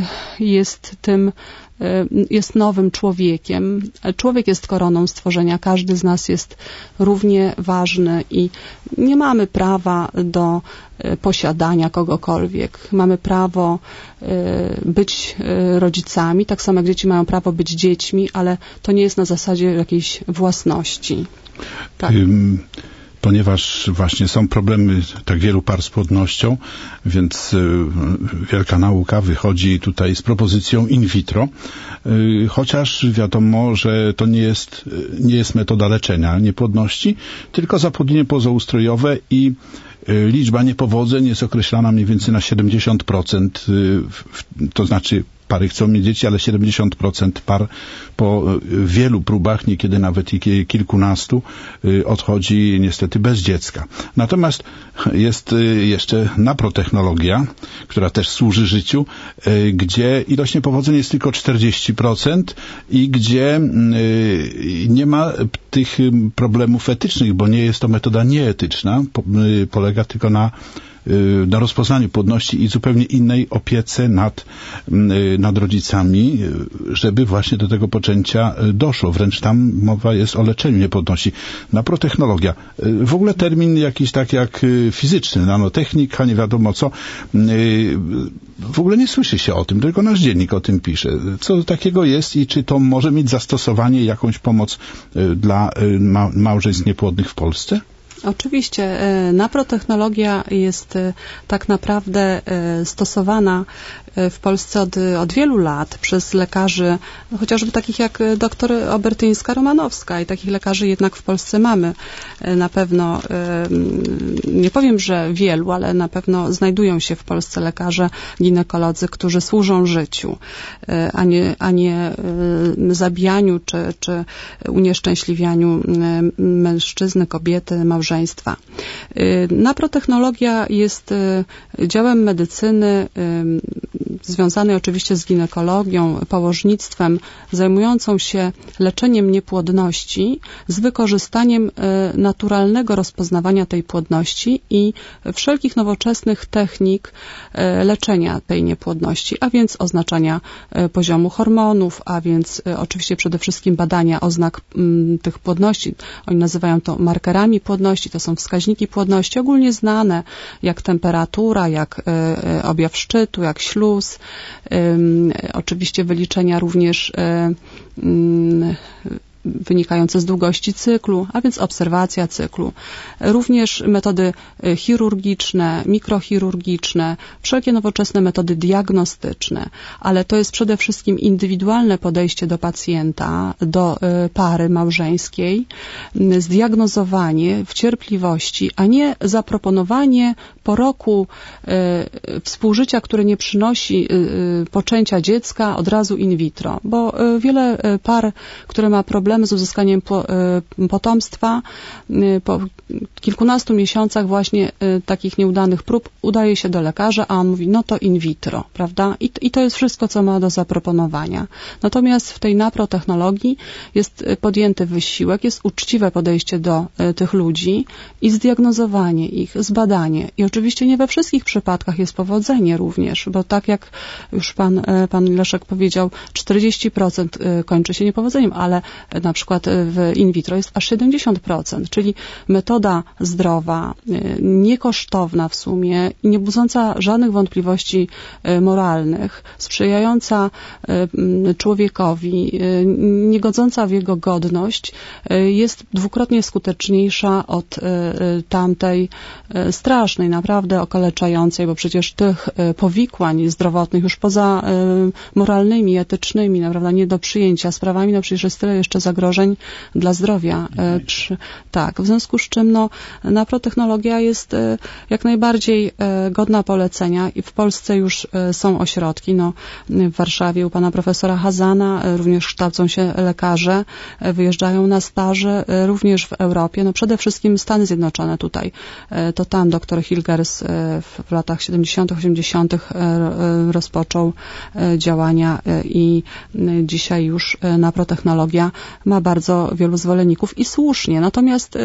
jest tym jest nowym człowiekiem. Człowiek jest koroną stworzenia. Każdy z nas jest równie ważny i nie mamy prawa do posiadania kogokolwiek. Mamy prawo być rodzicami, tak samo jak dzieci mają prawo być dziećmi, ale to nie jest na zasadzie jakiejś własności. Tak. Um. Ponieważ właśnie są problemy tak wielu par z płodnością, więc wielka nauka wychodzi tutaj z propozycją in vitro, chociaż wiadomo, że to nie jest, nie jest metoda leczenia niepłodności, tylko zapłodnienie pozaustrojowe i liczba niepowodzeń jest określana mniej więcej na siedemdziesiąt procent, to znaczy pary chcą mieć dzieci, ale siedemdziesiąt procent par po wielu próbach, niekiedy nawet i kilkunastu, odchodzi niestety bez dziecka. Natomiast jest jeszcze naprotechnologia, która też służy życiu, gdzie ilość niepowodzeń jest tylko czterdzieści procent i gdzie nie ma tych problemów etycznych, bo nie jest to metoda nieetyczna, polega tylko na na rozpoznaniu płodności i zupełnie innej opiece nad, nad rodzicami, żeby właśnie do tego poczęcia doszło. Wręcz tam mowa jest o leczeniu niepłodności. Naprotechnologia. W ogóle termin jakiś tak jak fizyczny, nanotechnika, nie wiadomo co. W ogóle nie słyszy się o tym, tylko nasz dziennik o tym pisze. Co takiego jest i czy to może mieć zastosowanie, jakąś pomoc dla ma- małżeństw niepłodnych w Polsce? Oczywiście naprotechnologia jest tak naprawdę stosowana w Polsce od, od wielu lat przez lekarzy, no chociażby takich jak doktor Obertyńska-Romanowska i takich lekarzy jednak w Polsce mamy. Na pewno, nie powiem, że wielu, ale na pewno znajdują się w Polsce lekarze, ginekolodzy, którzy służą życiu, a nie, a nie zabijaniu czy, czy unieszczęśliwianiu mężczyzny, kobiety, małżeństwa. Naprotechnologia jest działem medycyny związanej oczywiście z ginekologią, położnictwem, zajmującą się leczeniem niepłodności z wykorzystaniem naturalnego rozpoznawania tej płodności i wszelkich nowoczesnych technik leczenia tej niepłodności, a więc oznaczania poziomu hormonów, a więc oczywiście przede wszystkim badania oznak tych płodności. Oni nazywają to markerami płodności, to są wskaźniki płodności ogólnie znane, jak temperatura, jak objaw szczytu, jak śluz. Oczywiście wyliczenia również wynikające z długości cyklu, a więc obserwacja cyklu. Również metody chirurgiczne, mikrochirurgiczne, wszelkie nowoczesne metody diagnostyczne, ale to jest przede wszystkim indywidualne podejście do pacjenta, do pary małżeńskiej, zdiagnozowanie w cierpliwości, a nie zaproponowanie po roku współżycia, które nie przynosi poczęcia dziecka, od razu in vitro, bo wiele par, które ma problemy z uzyskaniem potomstwa, po kilkunastu miesiącach właśnie takich nieudanych prób udaje się do lekarza, a on mówi, no to in vitro, prawda? I, i to jest wszystko, co ma do zaproponowania. Natomiast w tej naprotechnologii jest podjęty wysiłek, jest uczciwe podejście do tych ludzi i zdiagnozowanie ich, zbadanie. I oczywiście nie we wszystkich przypadkach jest powodzenie również, bo tak jak już pan, pan Leszek powiedział, czterdzieści procent kończy się niepowodzeniem, ale na przykład w in vitro jest aż siedemdziesiąt procent, czyli metoda zdrowa, niekosztowna w sumie, nie budząca żadnych wątpliwości moralnych, sprzyjająca człowiekowi, nie godząca w jego godność, jest dwukrotnie skuteczniejsza od tamtej strasznej, naprawdę okaleczającej, bo przecież tych powikłań zdrowotnych już poza moralnymi, etycznymi, naprawdę nie do przyjęcia sprawami, no przecież jest tyle jeszcze zagrożeń dla zdrowia. Przy, tak, w związku z czym no, naprotechnologia jest jak najbardziej godna polecenia i w Polsce już są ośrodki, no w Warszawie u pana profesora Hazana również kształcą się lekarze, wyjeżdżają na staże, również w Europie, no przede wszystkim Stany Zjednoczone tutaj, to tam doktor Hilgers w latach siedemdziesiątych, osiemdziesiątych rozpoczął działania i dzisiaj już naprotechnologia ma bardzo wielu zwolenników i słusznie. Natomiast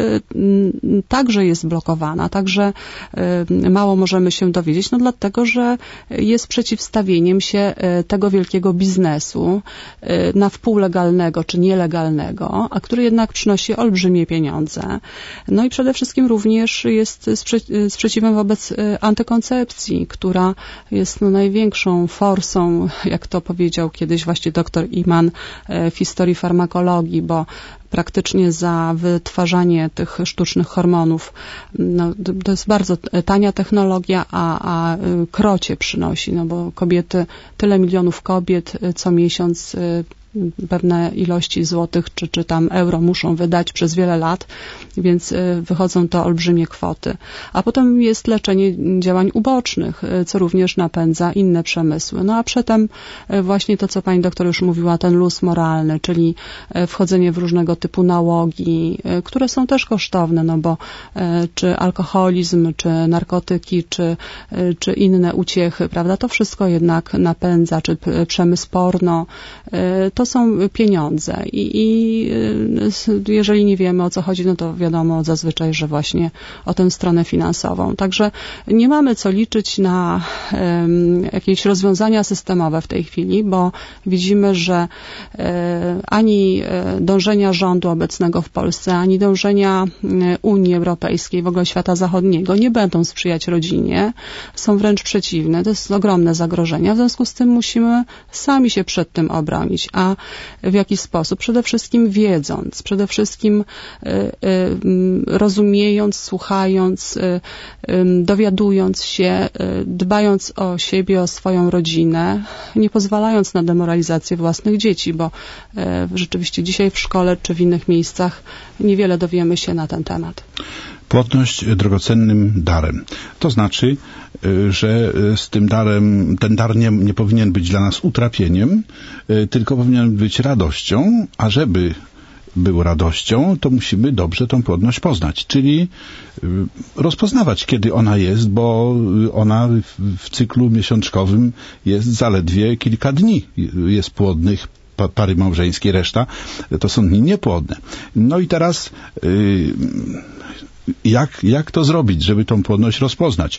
także jest blokowana, także mało możemy się dowiedzieć, no dlatego, że jest przeciwstawieniem się tego wielkiego biznesu na wpół legalnego czy nielegalnego, a który jednak przynosi olbrzymie pieniądze. No i przede wszystkim również jest sprze- sprzeciwem wobec antykoncepcji, która jest no, największą forsą, jak to powiedział kiedyś właśnie doktor Iman w historii farmakologii, bo praktycznie za wytwarzanie tych sztucznych hormonów, no, to jest bardzo tania technologia, a, a krocie przynosi, no bo kobiety, tyle milionów kobiet co miesiąc pewne ilości złotych czy, czy tam euro muszą wydać przez wiele lat, więc wychodzą to olbrzymie kwoty. A potem jest leczenie działań ubocznych, co również napędza inne przemysły. No a przedtem właśnie to, co pani doktor już mówiła, ten luz moralny, czyli wchodzenie w różnego typu nałogi, które są też kosztowne, no bo czy alkoholizm, czy narkotyki, czy, czy inne uciechy, prawda, to wszystko jednak napędza, czy przemysł porno, to są pieniądze i, i jeżeli nie wiemy, o co chodzi, no to wiadomo zazwyczaj, że właśnie o tę stronę finansową. Także nie mamy co liczyć na um, jakieś rozwiązania systemowe w tej chwili, bo widzimy, że um, ani dążenia rządu obecnego w Polsce, ani dążenia Unii Europejskiej, w ogóle świata zachodniego nie będą sprzyjać rodzinie. Są wręcz przeciwne. To jest ogromne zagrożenie. W związku z tym musimy sami się przed tym obronić. A w jaki sposób? Przede wszystkim wiedząc, przede wszystkim y, y, rozumiejąc, słuchając, y, y, dowiadując się, y, dbając o siebie, o swoją rodzinę, nie pozwalając na demoralizację własnych dzieci, bo y, rzeczywiście dzisiaj w szkole czy w innych miejscach niewiele dowiemy się na ten temat. Płodność drogocennym darem. To znaczy, że z tym darem, ten dar nie, nie powinien być dla nas utrapieniem, tylko powinien być radością, a żeby był radością, to musimy dobrze tą płodność poznać, czyli rozpoznawać, kiedy ona jest, bo ona w cyklu miesiączkowym jest zaledwie kilka dni, jest płodnych, pary małżeńskie, reszta to są dni niepłodne. No i teraz yy, Jak, jak to zrobić, żeby tą płodność rozpoznać?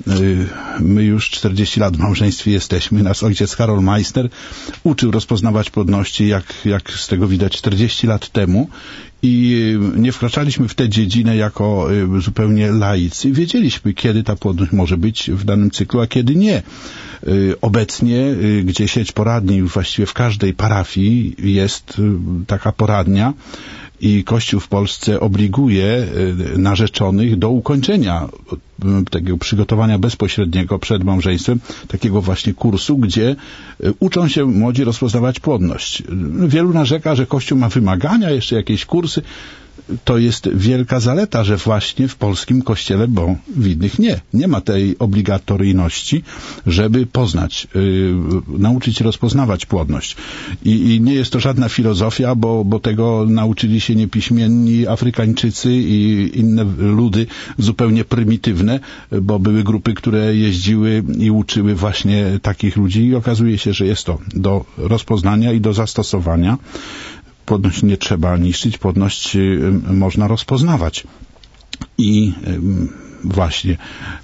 My już czterdzieści lat w małżeństwie jesteśmy. Nasz ojciec Karol Meister uczył rozpoznawać płodności, jak, jak z tego widać czterdzieści lat temu. i nie wkraczaliśmy w tę dziedzinę jako zupełnie laicy. Wiedzieliśmy, kiedy ta płodność może być w danym cyklu, a kiedy nie. Obecnie, gdzie sieć poradni już właściwie w każdej parafii jest taka poradnia i Kościół w Polsce obliguje narzeczonych do ukończenia takiego przygotowania bezpośredniego przed małżeństwem, takiego właśnie kursu, gdzie uczą się młodzi rozpoznawać płodność. Wielu narzeka, że Kościół ma wymagania, jeszcze jakieś kursy. To jest wielka zaleta, że właśnie w polskim kościele, bo w innych nie, nie ma tej obligatoryjności, żeby poznać, yy, nauczyć się rozpoznawać płodność. I, i nie jest to żadna filozofia, bo, bo tego nauczyli się niepiśmienni Afrykańczycy i inne ludy zupełnie prymitywne, bo były grupy, które jeździły i uczyły właśnie takich ludzi i okazuje się, że jest to do rozpoznania i do zastosowania. Płodność nie trzeba niszczyć, płodność można rozpoznawać. I właśnie,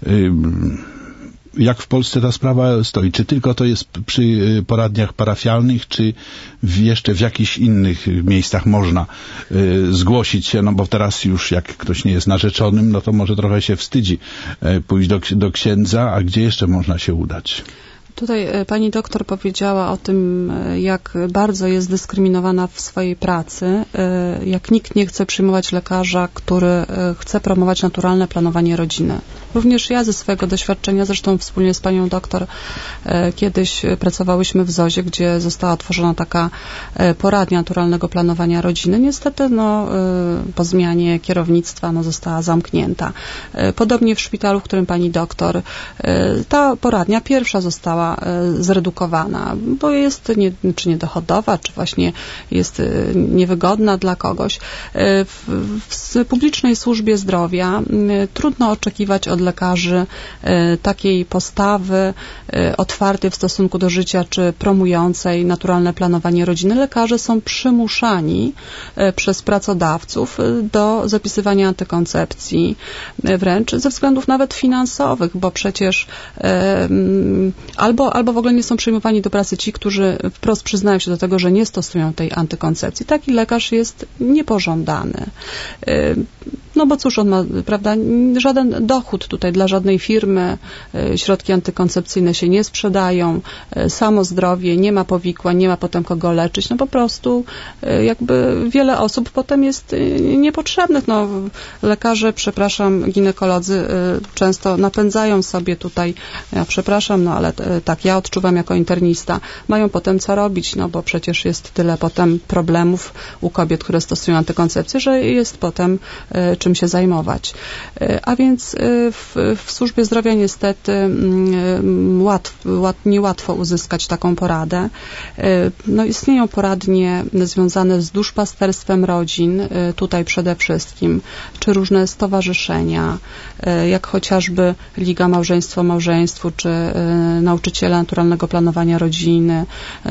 jak w Polsce ta sprawa stoi? Czy tylko to jest przy poradniach parafialnych, czy w jeszcze w jakichś innych miejscach można zgłosić się? No bo teraz już jak ktoś nie jest narzeczonym, no to może trochę się wstydzi pójść do, do księdza, a gdzie jeszcze można się udać? Tutaj pani doktor powiedziała o tym, jak bardzo jest dyskryminowana w swojej pracy, jak nikt nie chce przyjmować lekarza, który chce promować naturalne planowanie rodziny. Również ja ze swojego doświadczenia, zresztą wspólnie z panią doktor, kiedyś pracowałyśmy w zozie, gdzie została tworzona taka poradnia naturalnego planowania rodziny. Niestety no, po zmianie kierownictwa no, została zamknięta. Podobnie w szpitalu, w którym pani doktor, ta poradnia pierwsza została zredukowana, bo jest nie, czy niedochodowa, czy właśnie jest niewygodna dla kogoś. W, w publicznej służbie zdrowia trudno oczekiwać od lekarzy takiej postawy otwartej w stosunku do życia, czy promującej naturalne planowanie rodziny. Lekarze są przymuszani przez pracodawców do zapisywania antykoncepcji, wręcz ze względów nawet finansowych, bo przecież albo Albo, albo w ogóle nie są przyjmowani do pracy ci, którzy wprost przyznają się do tego, że nie stosują tej antykoncepcji. Taki lekarz jest niepożądany. No bo cóż, on ma, prawda, żaden dochód tutaj dla żadnej firmy, środki antykoncepcyjne się nie sprzedają, samo zdrowie, nie ma powikłań, nie ma potem kogo leczyć, no po prostu jakby wiele osób potem jest niepotrzebnych. No lekarze, przepraszam, ginekolodzy często napędzają sobie tutaj, ja przepraszam, no ale tak ja odczuwam jako internista, mają potem co robić, no bo przecież jest tyle potem problemów u kobiet, które stosują antykoncepcję, że jest potem czym się zajmować. A więc w, w służbie zdrowia niestety łatw, łat, niełatwo uzyskać taką poradę. No, istnieją poradnie związane z duszpasterstwem rodzin, tutaj przede wszystkim, czy różne stowarzyszenia, jak chociażby Liga Małżeństwo Małżeństwu, czy nauczyciele naturalnego planowania rodziny,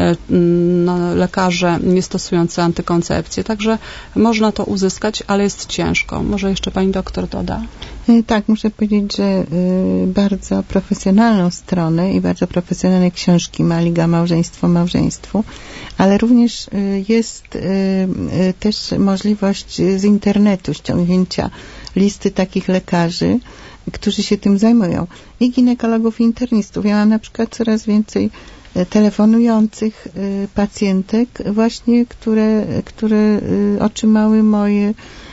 no, lekarze niestosujący antykoncepcję. Także można to uzyskać, ale jest ciężko. Może jeszcze pani doktor doda? Tak, muszę powiedzieć, że bardzo profesjonalną stronę i bardzo profesjonalne książki ma Liga Małżeństwo Małżeństwu, ale również jest też możliwość z internetu ściągnięcia listy takich lekarzy, którzy się tym zajmują. I ginekologów, i internistów. Ja mam na przykład coraz więcej telefonujących pacjentek właśnie, które, które otrzymały moje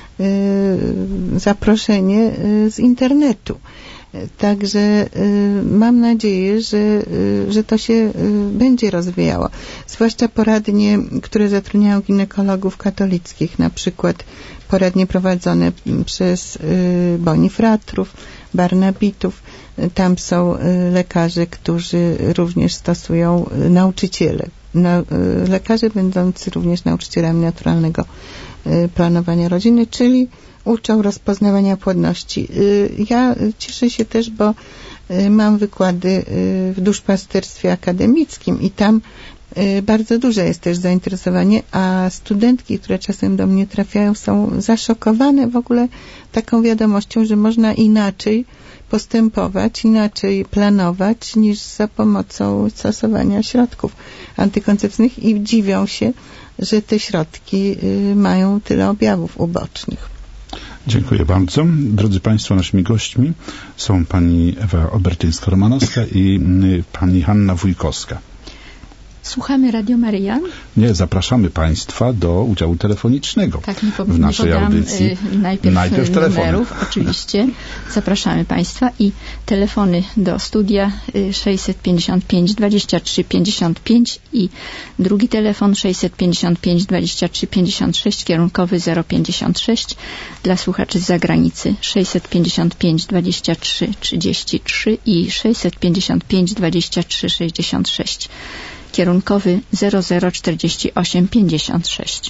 zaproszenie z internetu. Także mam nadzieję, że, że to się będzie rozwijało. Zwłaszcza poradnie, które zatrudniają ginekologów katolickich, na przykład poradnie prowadzone przez Bonifratrów, Barnabitów. Tam są lekarze, którzy również stosują nauczyciele. Lekarze będący również nauczycielami naturalnego planowania rodziny, czyli uczą rozpoznawania płodności. Ja cieszę się też, bo mam wykłady w duszpasterstwie akademickim i tam Bardzo duże jest też zainteresowanie, a studentki, które czasem do mnie trafiają, są zaszokowane w ogóle taką wiadomością, że można inaczej postępować, inaczej planować niż za pomocą stosowania środków antykoncepcyjnych i dziwią się, że te środki mają tyle objawów ubocznych. Dziękuję bardzo. Drodzy Państwo, naszymi gośćmi są pani Ewa Obertyńska-Romanowska i pani Hanna Wójkowska. Słuchamy Radio Maryja. Nie, zapraszamy Państwa do udziału telefonicznego tak, nie po, w naszej nie podam, audycji. Y, najpierw najpierw numerów, oczywiście. Zapraszamy Państwa i telefony do studia y, sześćset pięćdziesiąt pięć dwadzieścia trzy pięćdziesiąt pięć i drugi telefon sześćset pięćdziesiąt pięć dwadzieścia trzy pięćdziesiąt sześć, kierunkowy zero pięćdziesiąt sześć. Dla słuchaczy z zagranicy sześćset pięćdziesiąt pięć dwadzieścia trzy trzydzieści trzy i sześćset pięćdziesiąt pięć dwadzieścia trzy sześćdziesiąt sześć. Kierunkowy zero zero czterdzieści osiem pięćdziesiąt sześć.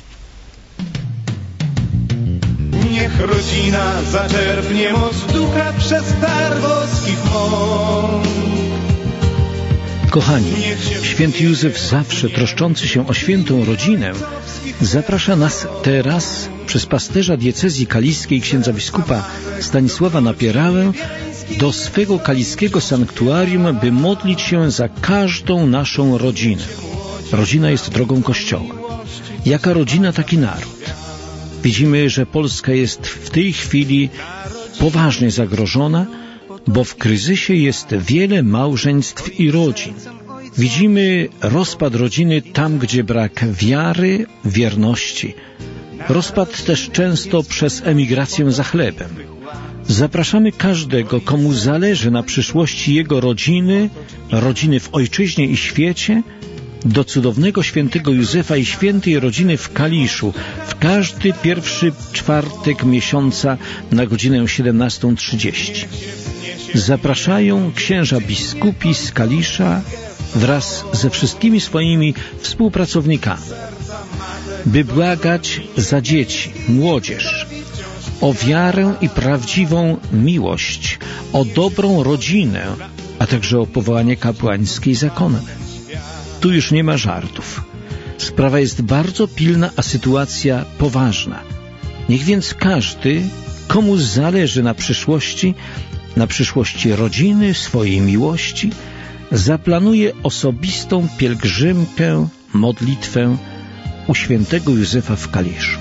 Niech rodzina zaczerpnie moc ducha przez dar boskich mąk. Kochani, święty Józef, zawsze troszczący się o świętą rodzinę, zaprasza nas teraz przez pasterza diecezji kaliskiej księdza biskupa Stanisława Napierałę do swego kaliskiego sanktuarium, by modlić się za każdą naszą rodzinę. Rodzina jest drogą Kościoła. Jaka rodzina, taki naród. Widzimy, że Polska jest w tej chwili poważnie zagrożona, bo w kryzysie jest wiele małżeństw i rodzin. Widzimy rozpad rodziny tam, gdzie brak wiary, wierności. Rozpad też często przez emigrację za chlebem. Zapraszamy każdego, komu zależy na przyszłości jego rodziny, rodziny w ojczyźnie i świecie, do cudownego świętego Józefa i świętej rodziny w Kaliszu w każdy pierwszy czwartek miesiąca na godzinę siedemnastą trzydzieści. Zapraszają księża biskupi z Kalisza wraz ze wszystkimi swoimi współpracownikami, by błagać za dzieci, młodzież, o wiarę i prawdziwą miłość, o dobrą rodzinę, a także o powołanie kapłańskie i zakonne. Tu już nie ma żartów. Sprawa jest bardzo pilna, a sytuacja poważna. Niech więc każdy, komu zależy na przyszłości, na przyszłości rodziny, swojej miłości, zaplanuje osobistą pielgrzymkę, modlitwę u świętego Józefa w Kaliszu.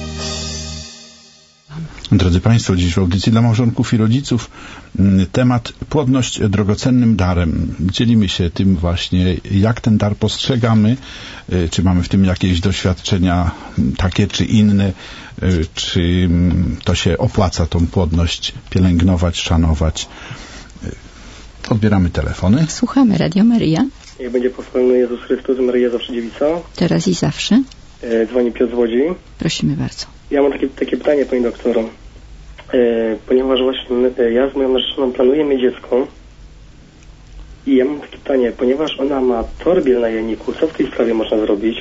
Drodzy Państwo, dziś w audycji dla małżonków i rodziców temat płodność drogocennym darem. Dzielimy się tym właśnie, jak ten dar postrzegamy, czy mamy w tym jakieś doświadczenia takie czy inne, czy to się opłaca tą płodność pielęgnować, szanować. Odbieramy telefony. Słuchamy Radio Maryja. Niech będzie pochwalony Jezus Chrystus, Maryja zawsze dziewica. Teraz i zawsze. E, dzwoni Piotr z Łodzi. Prosimy bardzo. Ja mam takie, takie pytanie, pani doktor. E, ponieważ właśnie e, ja z moją narzeczoną planuję mieć dziecko i ja mam takie pytanie, ponieważ ona ma torbiel na jajniku, co w tej sprawie można zrobić?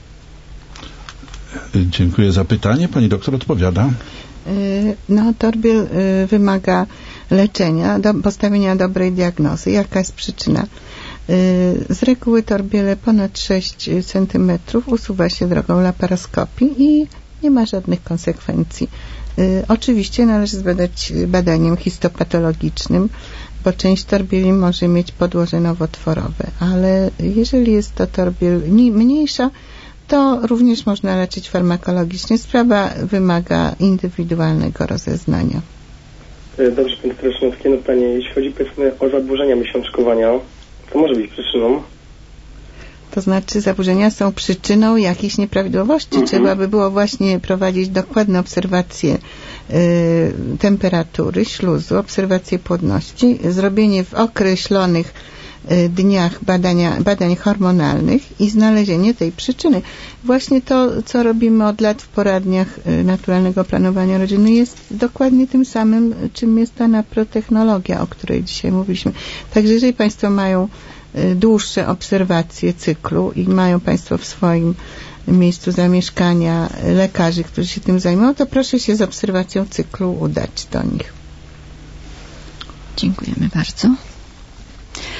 Dziękuję za pytanie. Pani doktor odpowiada. No, torbiel wymaga leczenia, do, postawienia dobrej diagnozy. Jaka jest przyczyna? Z reguły torbiele ponad sześć centymetrów usuwa się drogą laparoskopii i nie ma żadnych konsekwencji. Oczywiście należy zbadać badaniem histopatologicznym, bo część torbieli może mieć podłoże nowotworowe, ale jeżeli jest to torbiel mniejsza, to również można leczyć farmakologicznie. Sprawa wymaga indywidualnego rozeznania. Dobrze, Pani doktor, jeszcze jedno pytanie. Jeśli chodzi, powiedzmy, o zaburzenia miesiączkowania, co może być przyczyną? To znaczy zaburzenia są przyczyną jakichś nieprawidłowości. Mhm. Trzeba by było właśnie prowadzić dokładne obserwacje y, temperatury, śluzu, obserwacje płodności, zrobienie w określonych y, dniach badania, badań hormonalnych i znalezienie tej przyczyny. Właśnie to, co robimy od lat w poradniach y, naturalnego planowania rodziny, jest dokładnie tym samym, czym jest ta naprotechnologia, o której dzisiaj mówiliśmy. Także jeżeli Państwo mają dłuższe obserwacje cyklu i mają Państwo w swoim miejscu zamieszkania lekarzy, którzy się tym zajmują, to proszę się z obserwacją cyklu udać do nich. Dziękujemy bardzo.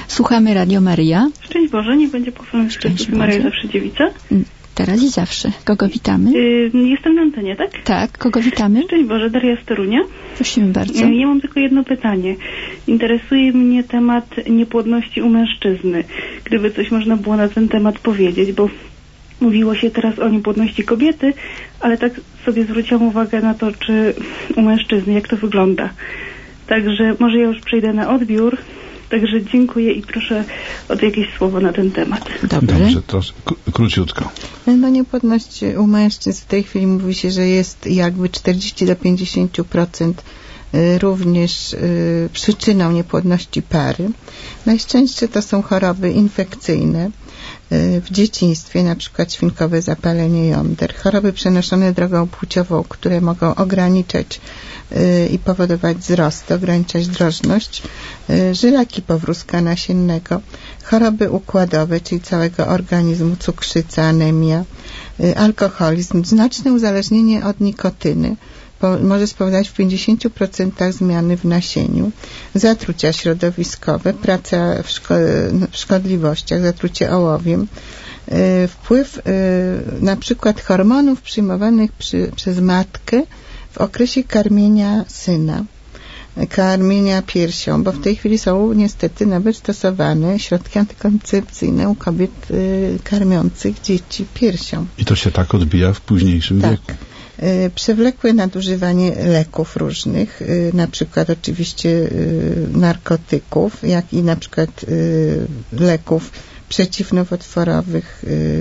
Słuchamy Radio Maryja. Szczęść Boże, niech będzie pochwalony Chrystus, Maryja zawsze dziewica. Teraz i zawsze. Kogo witamy? Y, jestem na antenie, tak? Tak, kogo witamy? Szczęść Boże, Daria z Torunia. Prosimy bardzo. Y, ja mam tylko jedno pytanie. Interesuje mnie temat niepłodności u mężczyzny. Gdyby coś można było na ten temat powiedzieć, bo mówiło się teraz o niepłodności kobiety, ale tak sobie zwróciłam uwagę na to, czy u mężczyzny, jak to wygląda. Także może ja już przejdę na odbiór. Także dziękuję i proszę o jakieś słowo na ten temat. Dobrze, Dobrze to króciutko. No niepłodność u mężczyzn w tej chwili mówi się, że jest jakby czterdzieści do pięćdziesięciu procent również przyczyną niepłodności pary. Najczęstsze to są choroby infekcyjne w dzieciństwie, na przykład świnkowe zapalenie jąder, choroby przenoszone drogą płciową, które mogą ograniczać i powodować wzrost, ograniczać drożność, żylaki powrózka nasiennego, choroby układowe, czyli całego organizmu, cukrzyca, anemia, alkoholizm, znaczne uzależnienie od nikotyny po, może spowodować w pięćdziesięciu procentach zmiany w nasieniu, zatrucia środowiskowe, praca w, szko w szkodliwościach, zatrucie ołowiem, yy, wpływ yy, na przykład hormonów przyjmowanych przy, przez matkę w okresie karmienia syna, karmienia piersią, bo w tej chwili są niestety nawet stosowane środki antykoncepcyjne u kobiet yy, karmiących dzieci piersią. I to się tak odbija w późniejszym tak. wieku. Przewlekłe nadużywanie leków różnych, na przykład oczywiście narkotyków, jak i na przykład leków przeciwnowotworowych,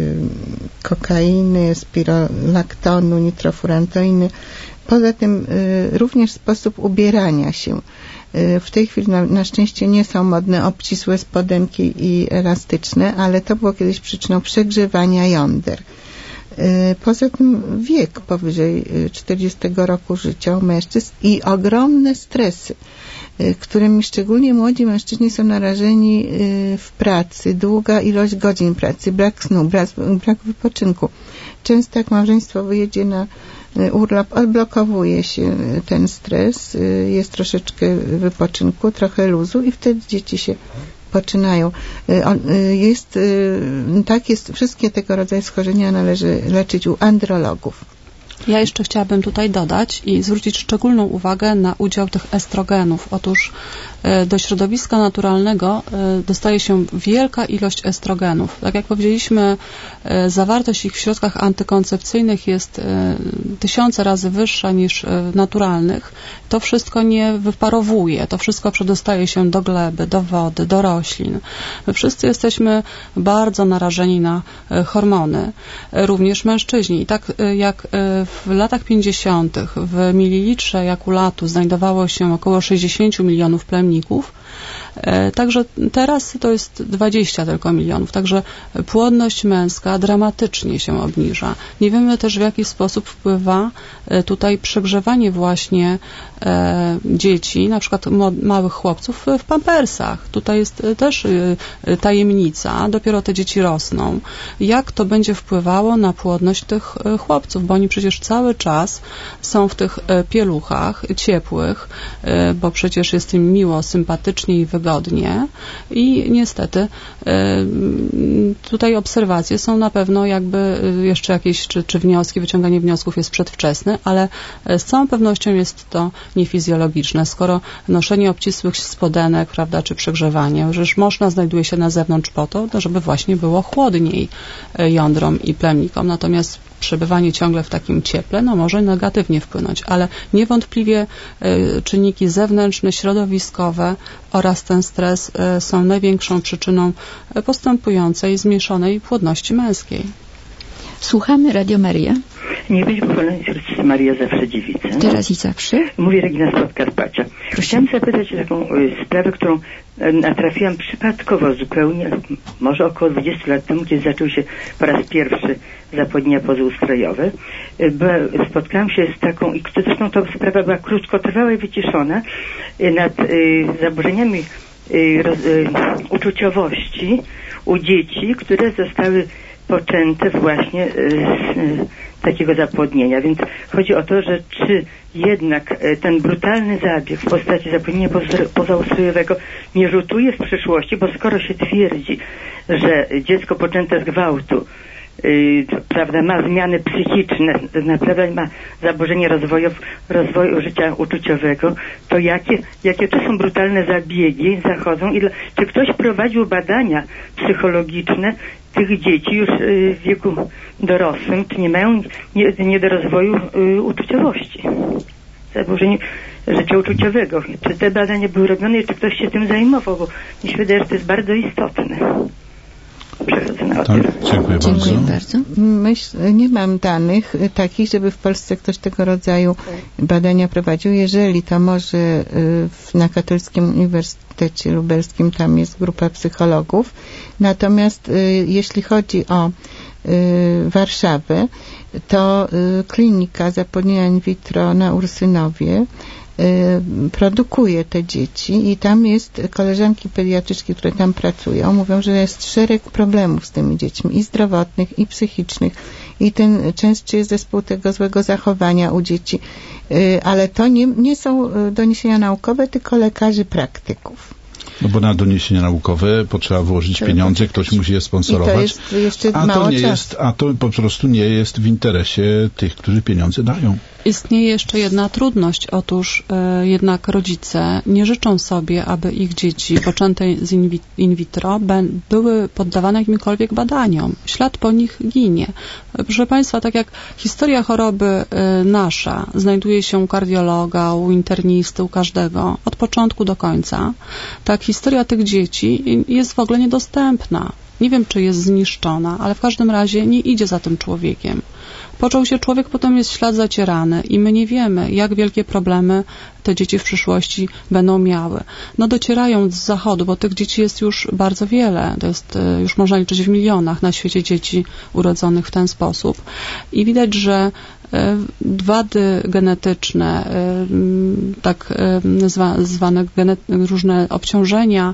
kokainy, spirolaktonu, nitrofurantoiny. Poza tym również sposób ubierania się. W tej chwili na, na szczęście nie są modne obcisłe spodenki i elastyczne, ale to było kiedyś przyczyną przegrzewania jąder. Poza tym wiek powyżej czterdziestego roku życia u mężczyzn i ogromne stresy, którymi szczególnie młodzi mężczyźni są narażeni w pracy, długa ilość godzin pracy, brak snu, brak, brak wypoczynku. Często jak małżeństwo wyjedzie na urlop, odblokowuje się ten stres, jest troszeczkę wypoczynku, trochę luzu i wtedy dzieci się poczynają. Jest, tak jest, wszystkie tego rodzaju schorzenia należy leczyć u andrologów. Ja jeszcze chciałabym tutaj dodać i zwrócić szczególną uwagę na udział tych estrogenów. Otóż do środowiska naturalnego dostaje się wielka ilość estrogenów. Tak jak powiedzieliśmy, zawartość ich w środkach antykoncepcyjnych jest tysiące razy wyższa niż w naturalnych. To wszystko nie wyparowuje, to wszystko przedostaje się do gleby, do wody, do roślin. My wszyscy jesteśmy bardzo narażeni na hormony, również mężczyźni. I tak jak w latach pięćdziesiątych w mililitrze ejakulatu znajdowało się około sześćdziesiąt milionów plemników, także teraz to jest dwadzieścia tylko milionów, także płodność męska dramatycznie się obniża. Nie wiemy też, w jaki sposób wpływa tutaj przegrzewanie właśnie e, dzieci, na przykład małych chłopców w pampersach. Tutaj jest też tajemnica, dopiero te dzieci rosną. Jak to będzie wpływało na płodność tych chłopców, bo oni przecież cały czas są w tych pieluchach ciepłych, bo przecież jest im miło, sympatycznie i wygodnie i niestety tutaj obserwacje są na pewno jakby jeszcze jakieś, czy, czy wnioski, wyciąganie wniosków jest przedwczesne, ale z całą pewnością jest to niefizjologiczne, skoro noszenie obcisłych spodenek, prawda, czy przegrzewanie, że można znajduje się na zewnątrz po to, żeby właśnie było chłodniej jądrom i plemnikom, natomiast przebywanie ciągle w takim cieple, no może negatywnie wpłynąć, ale niewątpliwie y, czynniki zewnętrzne, środowiskowe oraz ten stres y, są największą przyczyną postępującej, zmniejszonej płodności męskiej. Słuchamy Radio Maryja. Niech będzie pochwalony Chrystus, Maria zawsze dziewica. Teraz i zawsze. Mówi Regina z Podkarpacia. Chciałam zapytać o taką y, sprawę, którą y, natrafiłam przypadkowo zupełnie, może około dwudziestu lat temu, kiedy zaczął się po raz pierwszy zapłodnienia pozaustrojowe. Y, spotkałam się z taką, i zresztą ta sprawa była krótkotrwała i wyciszona, y, nad y, zaburzeniami y, roz, y, uczuciowości u dzieci, które zostały poczęte właśnie z takiego zapłodnienia. Więc chodzi o to, że czy jednak ten brutalny zabieg w postaci zapłodnienia pozaustrojowego nie rzutuje w przyszłości, bo skoro się twierdzi, że dziecko poczęte z gwałtu Yy, prawda, ma zmiany psychiczne, naprawdę ma zaburzenie rozwoju, rozwoju życia uczuciowego, to jakie, jakie to są brutalne zabiegi zachodzą i dla, czy ktoś prowadził badania psychologiczne tych dzieci już yy, w wieku dorosłym, czy nie mają nie, nie do rozwoju yy, uczuciowości, zaburzeń życia uczuciowego. Czy te badania były robione i czy ktoś się tym zajmował, bo mi się wydaje, że to jest bardzo istotne. Przechodzę na tak, dziękuję, dziękuję bardzo. bardzo. Myśl, nie mam danych takich, żeby w Polsce ktoś tego rodzaju badania prowadził. Jeżeli to może na Katolickim Uniwersytecie Lubelskim, tam jest grupa psychologów. Natomiast jeśli chodzi o Warszawę, to klinika zapłodnienia in vitro na Ursynowie produkuje te dzieci i tam jest koleżanki pediatryczki, które tam pracują, mówią, że jest szereg problemów z tymi dziećmi i zdrowotnych, i psychicznych i ten częstszy jest zespół tego złego zachowania u dzieci, ale to nie, nie są doniesienia naukowe, tylko lekarzy praktyków. No bo na doniesienia naukowe potrzeba włożyć to pieniądze, ktoś musi je sponsorować. I to jest jeszcze a mało to nie czasu. jest, a to po prostu nie jest w interesie tych, którzy pieniądze dają. Istnieje jeszcze jedna trudność. Otóż e, jednak rodzice nie życzą sobie, aby ich dzieci poczęte z in, vit- in vitro be, były poddawane jakimkolwiek badaniom. Ślad po nich ginie. Proszę Państwa, tak jak historia choroby e, nasza znajduje się u kardiologa, u internisty, u każdego, od początku do końca, tak historia tych dzieci jest w ogóle niedostępna. Nie wiem, czy jest zniszczona, ale w każdym razie nie idzie za tym człowiekiem. Począł się człowiek, potem jest ślad zacierany i my nie wiemy, jak wielkie problemy te dzieci w przyszłości będą miały. No docierają z zachodu, bo tych dzieci jest już bardzo wiele. To jest, już można liczyć w milionach na świecie dzieci urodzonych w ten sposób. I widać, że wady genetyczne, tak zwane różne obciążenia,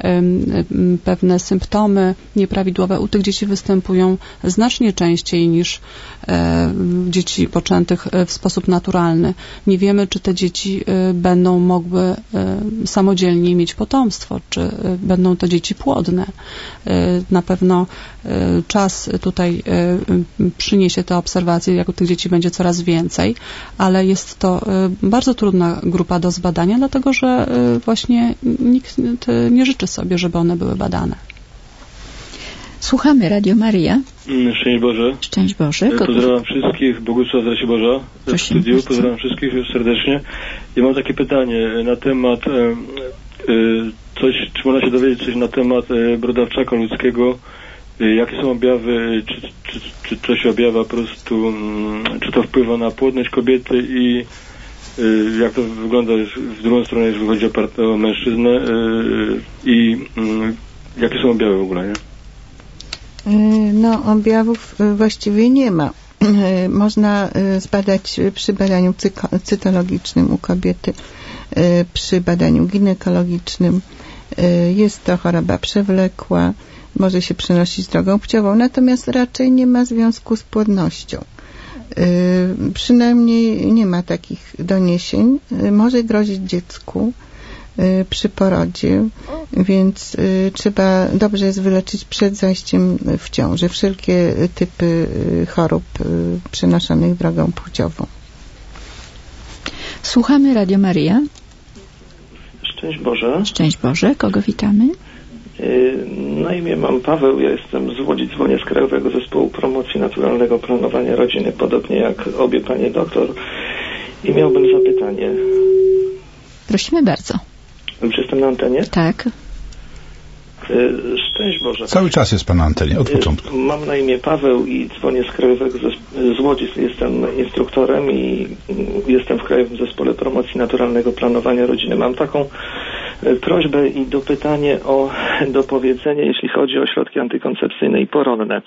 pewne symptomy nieprawidłowe u tych dzieci występują znacznie częściej niż dzieci poczętych w sposób naturalny. Nie wiemy, czy te dzieci będą mogły samodzielnie mieć potomstwo, czy będą to dzieci płodne. Na pewno czas tutaj przyniesie te obserwacje, jak u tych dzieci będzie coraz więcej, ale jest to bardzo trudna grupa do zbadania, dlatego że właśnie nikt nie życzy sobie, żeby one były badane. Słuchamy Radio Maryja. Szczęść Boże. Szczęść Boże. Pozdrawiam wszystkich. Bogusław z Raci Boża. W studiu. Pozdrawiam wszystkich serdecznie. Ja mam takie pytanie na temat e, e, coś, czy można się dowiedzieć coś na temat e, brodawczaka ludzkiego. E, jakie są objawy, czy, czy, czy to się objawia po prostu, m, czy to wpływa na płodność kobiety i e, jak to wygląda w drugą stronę, jeżeli chodzi o, part- o mężczyznę e, i m, jakie są objawy w ogóle, nie? No, objawów właściwie nie ma. Można zbadać przy badaniu cyko- cytologicznym u kobiety, przy badaniu ginekologicznym. Jest to choroba przewlekła, może się przenosić drogą płciową, natomiast raczej nie ma związku z płodnością. Przynajmniej nie ma takich doniesień. Może grozić dziecku przy porodzie, więc y, trzeba dobrze jest wyleczyć przed zajściem w ciążę wszelkie typy y, chorób y, przenoszonych drogą płciową. Słuchamy Radio Maryja. Szczęść Boże. Szczęść Boże. Kogo witamy? Y, na imię mam Paweł. Ja jestem z Łodzi, dzwonię z Krajowego Zespołu Promocji Naturalnego Planowania Rodziny, podobnie jak obie panie doktor. I miałbym zapytanie. Prosimy bardzo. Już jestem na antenie? Tak. Szczęść Boże. Cały czas jest pan na antenie, od początku. Mam na imię Paweł i dzwonię z Krajowego Zesp- z Łodzi. Jestem instruktorem i jestem w Krajowym Zespole Promocji Naturalnego Planowania Rodziny. Mam taką prośbę i dopytanie o dopowiedzenie, jeśli chodzi o środki antykoncepcyjne i poronne.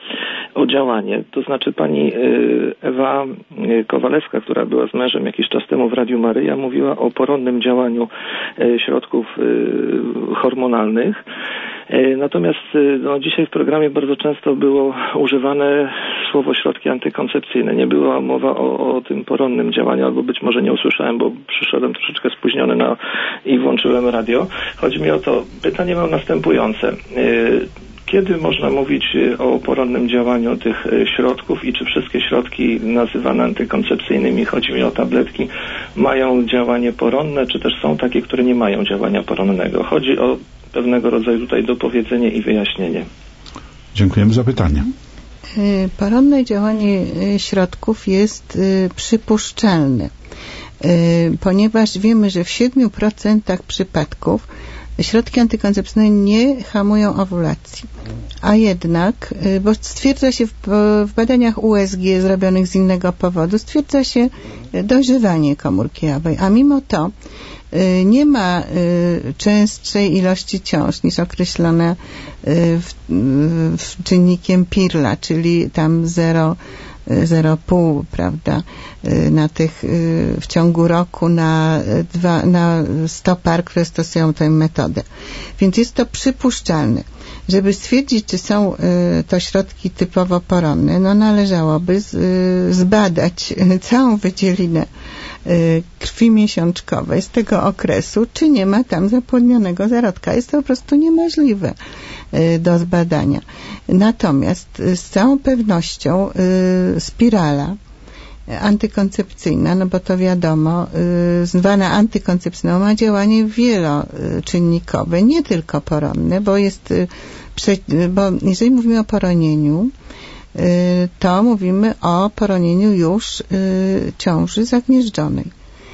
o działanie. To znaczy pani Ewa Kowalewska, która była z mężem jakiś czas temu w Radiu Maryja, mówiła o poronnym działaniu środków hormonalnych. Natomiast no, dzisiaj w programie bardzo często było używane słowo środki antykoncepcyjne. Nie była mowa o, o tym poronnym działaniu, albo być może nie usłyszałem, bo przyszedłem troszeczkę spóźniony na, i włączyłem radio. Chodzi mi o to, pytanie mam następujące. Kiedy można mówić o poronnym działaniu tych środków i czy wszystkie środki nazywane antykoncepcyjnymi, chodzi mi o tabletki, mają działanie poronne, czy też są takie, które nie mają działania poronnego? Chodzi o pewnego rodzaju tutaj dopowiedzenie i wyjaśnienie. Dziękujemy za pytanie. Poronne działanie środków jest przypuszczalne, ponieważ wiemy, że w siedmiu procentach przypadków środki antykoncepcyjne nie hamują owulacji. A jednak, bo stwierdza się w, w badaniach U S G zrobionych z innego powodu, stwierdza się dojrzewanie komórki jajowej, a mimo to nie ma częstszej ilości ciąż niż określone w, w czynnikiem Pirla, czyli tam zero zero przecinek pięć, prawda, na tych, w ciągu roku na, dwa, na sto par, które stosują tę metodę. Więc jest to przypuszczalne. Żeby stwierdzić, czy są to środki typowo poronne, no należałoby z, zbadać całą wydzielinę krwi miesiączkowej z tego okresu, czy nie ma tam zapłodnionego zarodka. Jest to po prostu niemożliwe do zbadania. Natomiast z całą pewnością spirala antykoncepcyjna, no bo to wiadomo, zwana antykoncepcyjną, ma działanie wieloczynnikowe, nie tylko poronne, bo jest, bo jeżeli mówimy o poronieniu, to mówimy o poronieniu już ciąży zagnieżdżonej.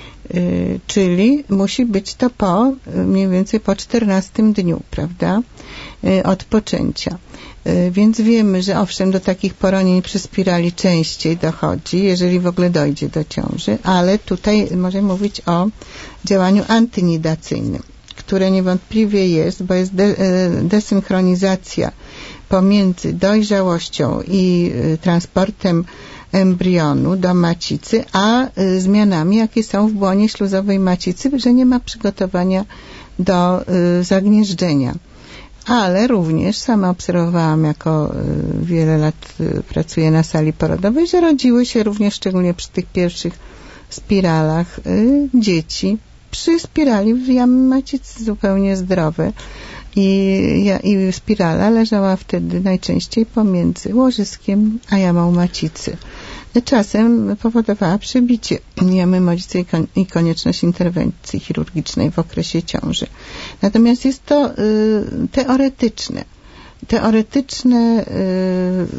Czyli musi być to po, mniej więcej po czternastym dniu, prawda, od poczęcia. Więc wiemy, że owszem, do takich poronień przy spirali częściej dochodzi, jeżeli w ogóle dojdzie do ciąży, ale tutaj możemy mówić o działaniu antynidacyjnym, które niewątpliwie jest, bo jest de, desynchronizacja pomiędzy dojrzałością i transportem embrionu do macicy, a zmianami, jakie są w błonie śluzowej macicy, że nie ma przygotowania do zagnieżdżenia. Ale również sama obserwowałam, jako wiele lat pracuję na sali porodowej, że rodziły się również, szczególnie przy tych pierwszych spiralach, dzieci przy spirali w jamie macicy zupełnie zdrowe. I, I spirala leżała wtedy najczęściej pomiędzy łożyskiem a jamą macicy. Czasem powodowała przebicie jamy macicy i konieczność interwencji chirurgicznej w okresie ciąży. Natomiast jest to y, teoretyczne. Teoretyczne y, y,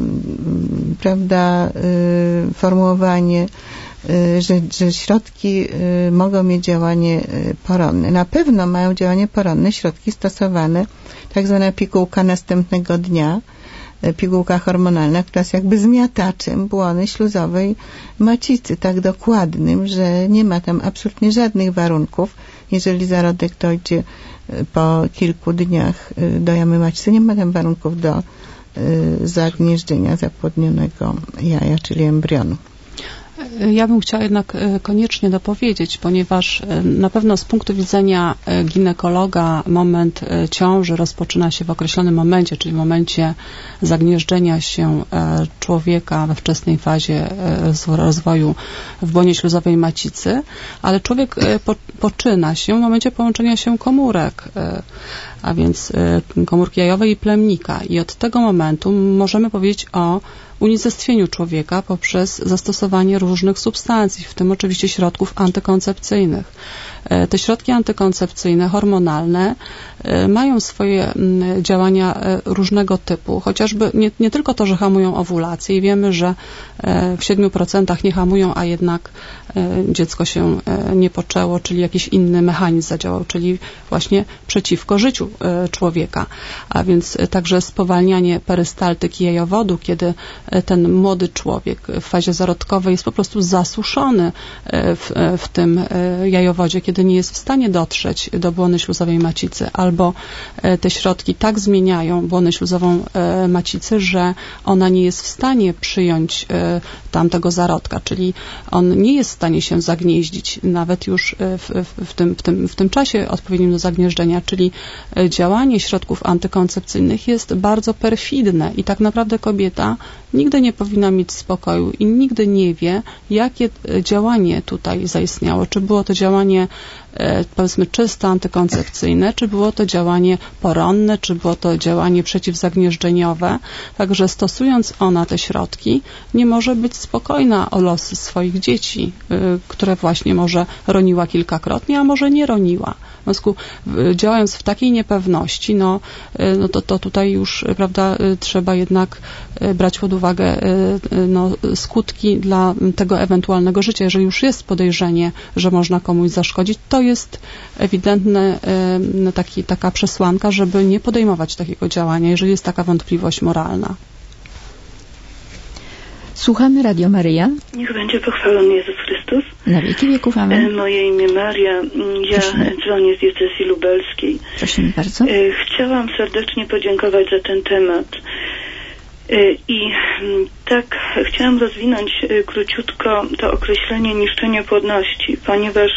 prawda, y, formułowanie, y, że, że środki y, mogą mieć działanie y, poronne. Na pewno mają działanie poronne środki stosowane, tak zwana pigułka następnego dnia, pigułka hormonalna, która jest jakby zmiataczem błony śluzowej macicy, tak dokładnym, że nie ma tam absolutnie żadnych warunków. Jeżeli zarodek dojdzie po kilku dniach do jamy macicy, nie ma tam warunków do zagnieżdżenia zapłodnionego jaja, czyli embrionu. Ja bym chciała jednak koniecznie dopowiedzieć, ponieważ na pewno z punktu widzenia ginekologa moment ciąży rozpoczyna się w określonym momencie, czyli w momencie zagnieżdżenia się człowieka we wczesnej fazie rozwoju w błonie śluzowej macicy, ale człowiek po, poczyna się w momencie połączenia się komórek, a więc komórki jajowej i plemnika. I od tego momentu możemy powiedzieć o unicestwieniu człowieka poprzez zastosowanie różnych substancji, w tym oczywiście środków antykoncepcyjnych. Te środki antykoncepcyjne, hormonalne mają swoje działania różnego typu, chociażby nie, nie tylko to, że hamują owulację i wiemy, że w siedmiu procentach nie hamują, a jednak dziecko się nie poczęło, czyli jakiś inny mechanizm zadziałał, czyli właśnie przeciwko życiu człowieka. A więc także spowalnianie perystaltyki jajowodu, kiedy ten młody człowiek w fazie zarodkowej jest po prostu prostu zasuszony w, w tym jajowodzie, kiedy nie jest w stanie dotrzeć do błony śluzowej macicy, albo te środki tak zmieniają błonę śluzową macicy, że ona nie jest w stanie przyjąć tamtego zarodka, czyli on nie jest w stanie się zagnieździć nawet już w, w, w, tym, w, tym, w tym czasie odpowiednim do zagnieżdżenia, czyli działanie środków antykoncepcyjnych jest bardzo perfidne i tak naprawdę kobieta nigdy nie powinna mieć spokoju i nigdy nie wie, jakie działanie tutaj zaistniało. Czy było to działanie, powiedzmy, czysto antykoncepcyjne, czy było to działanie poronne, czy było to działanie przeciwzagnieżdżeniowe. Także stosując ona te środki, nie może być spokojna o losy swoich dzieci, które właśnie może roniła kilkakrotnie, a może nie roniła. W związku, działając w takiej niepewności, no, no to, to tutaj już, prawda, trzeba jednak brać pod uwagę no, skutki dla tego ewentualnego życia. Jeżeli już jest podejrzenie, że można komuś zaszkodzić, to jest ewidentne taki, taka przesłanka, żeby nie podejmować takiego działania, jeżeli jest taka wątpliwość moralna. Słuchamy Radio Maryja. Niech będzie pochwalony Jezus Chrystus. Na wieki wieków, amen. Moje imię Maria. Ja Prosimy. dzwonię z diecezji lubelskiej. Prosimy bardzo. Chciałam serdecznie podziękować za ten temat. I tak chciałam rozwinąć króciutko to określenie niszczenie płodności, ponieważ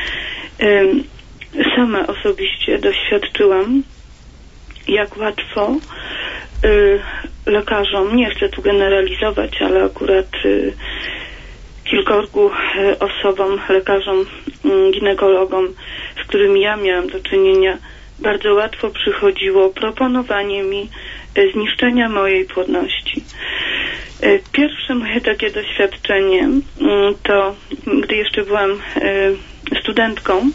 sama osobiście doświadczyłam, jak łatwo lekarzom, nie chcę tu generalizować, ale akurat kilkorgu osobom, lekarzom, ginekologom, z którymi ja miałam do czynienia, bardzo łatwo przychodziło proponowanie mi zniszczenia mojej płodności. Pierwsze moje takie doświadczenie to, gdy jeszcze byłam studentką,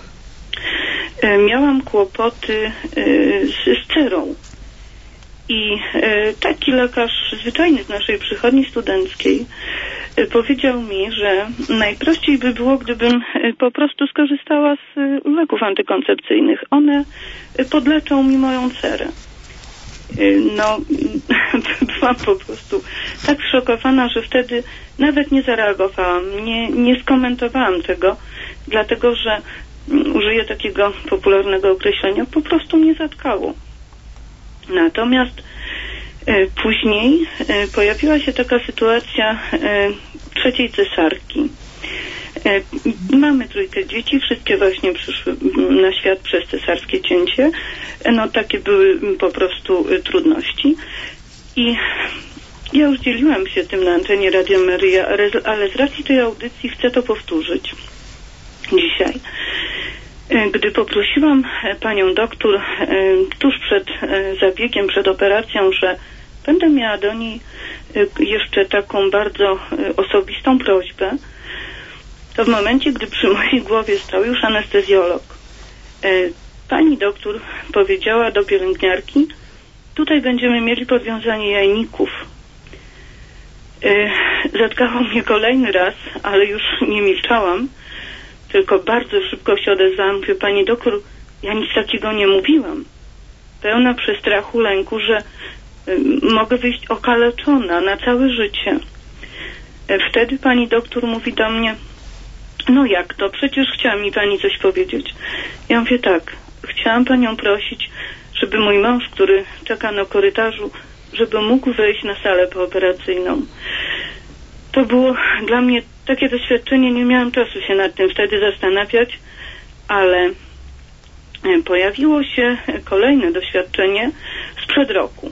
miałam kłopoty z, z cerą. I taki lekarz zwyczajny z naszej przychodni studenckiej powiedział mi, że najprościej by było, gdybym po prostu skorzystała z leków antykoncepcyjnych. One podleczą mi moją cerę. No, byłam po prostu tak zszokowana, że wtedy nawet nie zareagowałam, nie, nie skomentowałam tego, dlatego że użyję takiego popularnego określenia, po prostu mnie zatkało. Natomiast e, później e, pojawiła się taka sytuacja e, trzeciej cesarki. E, mamy trójkę dzieci, wszystkie właśnie przyszły na świat przez cesarskie cięcie. E, no takie były po prostu e, trudności. I ja już dzieliłam się tym na antenie Radia Maryja, ale z racji tej audycji chcę to powtórzyć dzisiaj. Gdy poprosiłam panią doktor tuż przed zabiegiem, przed operacją, że będę miała do niej jeszcze taką bardzo osobistą prośbę, to w momencie, gdy przy mojej głowie stał już anestezjolog, pani doktor powiedziała do pielęgniarki: tutaj będziemy mieli podwiązanie jajników. Zatkało mnie kolejny raz, ale już nie milczałam, tylko bardzo szybko się odezwałam. Mówię: pani doktor, ja nic takiego nie mówiłam. Pełna przestrachu, lęku, że y, mogę wyjść okaleczona na całe życie. E, wtedy pani doktor mówi do mnie: no jak to? Przecież chciała mi pani coś powiedzieć. Ja mówię: tak, chciałam panią prosić, żeby mój mąż, który czeka na korytarzu, żeby mógł wejść na salę pooperacyjną. To było dla mnie takie doświadczenie, nie miałam czasu się nad tym wtedy zastanawiać, ale pojawiło się kolejne doświadczenie sprzed roku.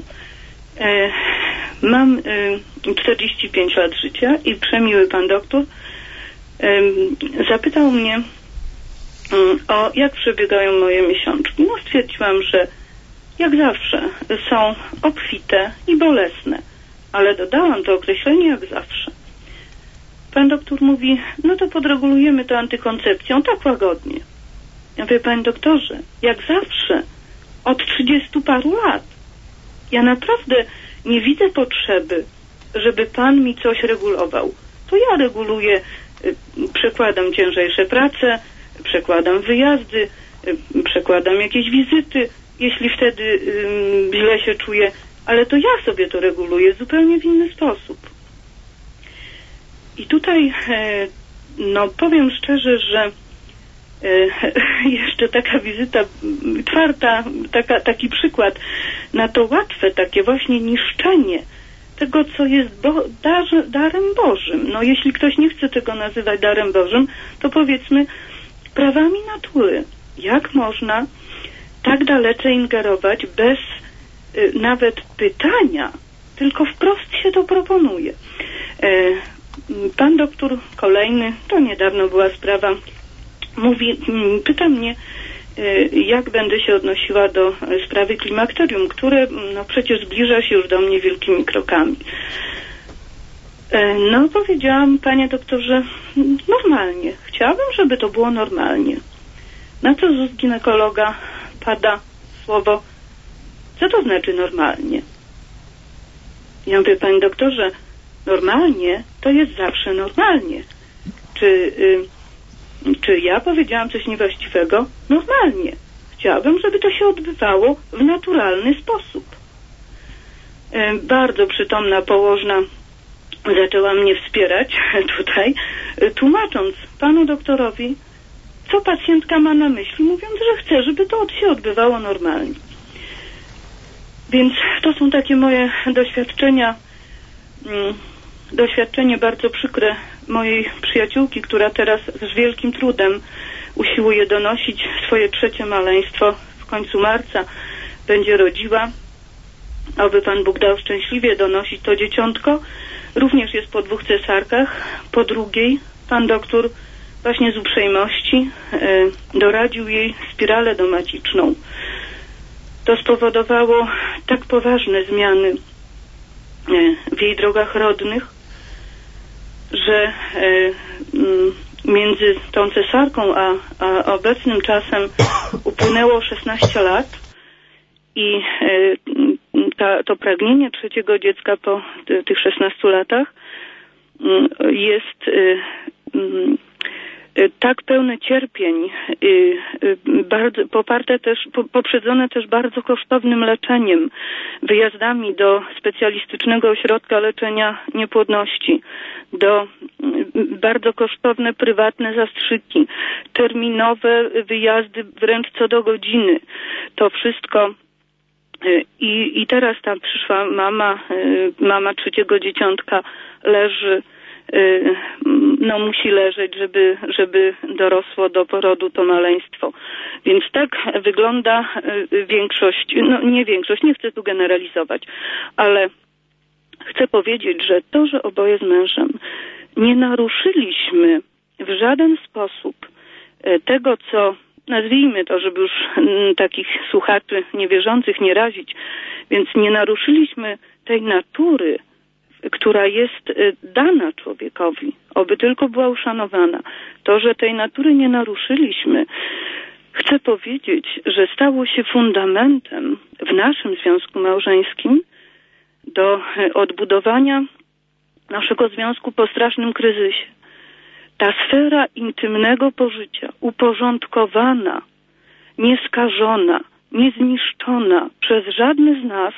Mam czterdzieści pięć lat życia i przemiły pan doktor zapytał mnie o jak przebiegają moje miesiączki. No stwierdziłam, że jak zawsze są obfite i bolesne, ale dodałam to określenie jak zawsze. Pan doktor mówi: no to podregulujemy to antykoncepcją, tak łagodnie. Ja mówię: panie doktorze, jak zawsze, od trzydziestu paru lat. Ja naprawdę nie widzę potrzeby, żeby pan mi coś regulował. To ja reguluję, przekładam ciężejsze prace, przekładam wyjazdy, przekładam jakieś wizyty, jeśli wtedy źle się czuję, ale to ja sobie to reguluję zupełnie w inny sposób. I tutaj, no powiem szczerze, że jeszcze taka wizyta, czwarta, taka, taki przykład na to łatwe takie właśnie niszczenie tego, co jest bo, dar, darem Bożym. No jeśli ktoś nie chce tego nazywać darem Bożym, to powiedzmy prawami natury. Jak można tak dalece ingerować bez y, nawet pytania, tylko wprost się to proponuje. Y, pan doktor kolejny, to niedawno była sprawa, mówi, pyta mnie, jak będę się odnosiła do sprawy klimakterium, które no przecież zbliża się już do mnie wielkimi krokami. No powiedziałam, panie doktorze, normalnie. Chciałabym, żeby to było normalnie. Na co z ust ginekologa pada słowo, co to znaczy normalnie? Ja mówię, panie doktorze, normalnie to jest zawsze normalnie. Czy... Y, Czy ja powiedziałam coś niewłaściwego? Normalnie. Chciałabym, żeby to się odbywało w naturalny sposób. E, bardzo przytomna położna zaczęła mnie wspierać tutaj, e, tłumacząc panu doktorowi, co pacjentka ma na myśli, mówiąc, że chce, żeby to się odbywało normalnie. Więc to są takie moje doświadczenia, mm, doświadczenie bardzo przykre mojej przyjaciółki, która teraz z wielkim trudem usiłuje donosić swoje trzecie maleństwo. W końcu marca będzie rodziła. Oby Pan Bóg dał szczęśliwie donosić to dzieciątko. Również jest po dwóch cesarkach. Po drugiej pan doktor właśnie z uprzejmości e, doradził jej spiralę domaciczną. To spowodowało tak poważne zmiany e, w jej drogach rodnych, że e, m, między tą cesarką a, a obecnym czasem upłynęło szesnaście lat i e, ta, to pragnienie trzeciego dziecka po ty, tych szesnastu latach m, jest e, m, tak pełne cierpień, bardzo, poparte też, poprzedzone też bardzo kosztownym leczeniem, wyjazdami do specjalistycznego ośrodka leczenia niepłodności, do bardzo kosztowne prywatne zastrzyki, terminowe wyjazdy wręcz co do godziny. To wszystko i, i teraz tam przyszła mama, mama trzeciego dzieciątka leży, no musi leżeć, żeby, żeby dorosło do porodu to maleństwo. Więc tak wygląda większość, no nie większość, nie chcę tu generalizować, ale chcę powiedzieć, że to, że oboje z mężem nie naruszyliśmy w żaden sposób tego, co nazwijmy to, żeby już takich słuchaczy niewierzących nie razić, więc nie naruszyliśmy tej natury, która jest dana człowiekowi, oby tylko była uszanowana. To, że tej natury nie naruszyliśmy, chcę powiedzieć, że stało się fundamentem w naszym związku małżeńskim do odbudowania naszego związku po strasznym kryzysie. Ta sfera intymnego pożycia, uporządkowana, nieskażona, niezniszczona przez żadny z nas,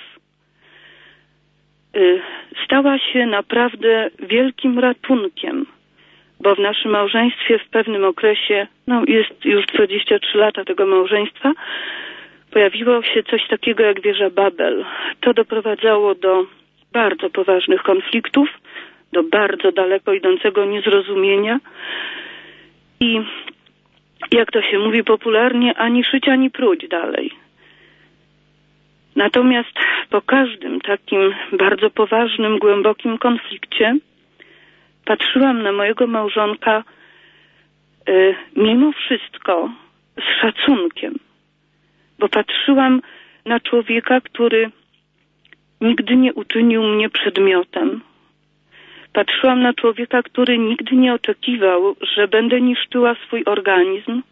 stała się naprawdę wielkim ratunkiem, bo w naszym małżeństwie w pewnym okresie, no jest już dwadzieścia trzy lata tego małżeństwa, pojawiło się coś takiego jak wieża Babel. To doprowadzało do bardzo poważnych konfliktów, do bardzo daleko idącego niezrozumienia i, jak to się mówi popularnie, ani szyć, ani pruć dalej. Natomiast po każdym takim bardzo poważnym, głębokim konflikcie patrzyłam na mojego małżonka y, mimo wszystko z szacunkiem, bo patrzyłam na człowieka, który nigdy nie uczynił mnie przedmiotem. Patrzyłam na człowieka, który nigdy nie oczekiwał, że będę niszczyła swój organizm,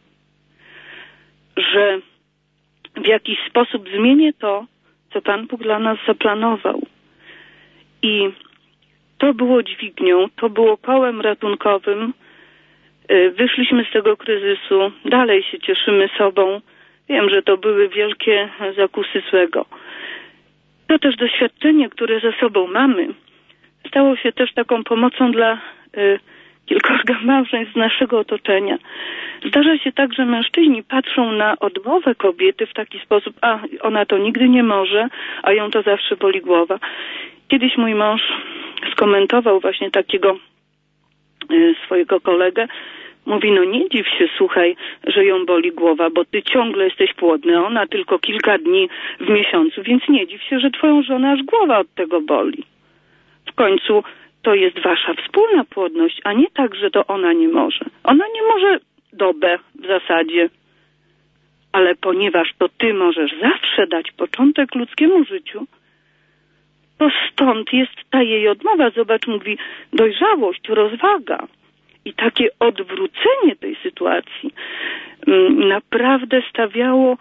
że w jakiś sposób zmienię to, co Pan Bóg dla nas zaplanował. I to było dźwignią, to było kołem ratunkowym. Wyszliśmy z tego kryzysu, dalej się cieszymy sobą. Wiem, że to były wielkie zakusy złego. To też doświadczenie, które za sobą mamy, stało się też taką pomocą dla y, kilkorga małżeństw z naszego otoczenia. Zdarza się tak, że mężczyźni patrzą na odmowę kobiety w taki sposób, a ona to nigdy nie może, a ją to zawsze boli głowa. Kiedyś mój mąż skomentował właśnie takiego y, swojego kolegę. Mówi, no nie dziw się, słuchaj, że ją boli głowa, bo ty ciągle jesteś płodny, ona tylko kilka dni w miesiącu, więc nie dziw się, że twoją żonę aż głowa od tego boli. W końcu to jest wasza wspólna płodność, a nie tak, że to ona nie może. Ona nie może dobę w zasadzie, ale ponieważ to ty możesz zawsze dać początek ludzkiemu życiu, to stąd jest ta jej odmowa. Zobacz, mówi, dojrzałość, rozwaga. I takie odwrócenie tej sytuacji naprawdę stawiało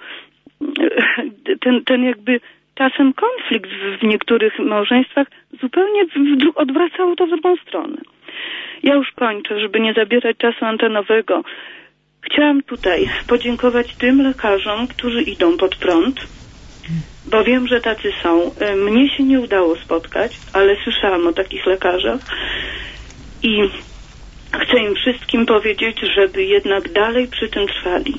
ten, ten jakby czasem konflikt w niektórych małżeństwach zupełnie odwracało to w drugą stronę. Ja już kończę, żeby nie zabierać czasu antenowego. Chciałam tutaj podziękować tym lekarzom, którzy idą pod prąd, bo wiem, że tacy są. Mnie się nie udało spotkać, ale słyszałam o takich lekarzach i chcę im wszystkim powiedzieć, żeby jednak dalej przy tym trwali.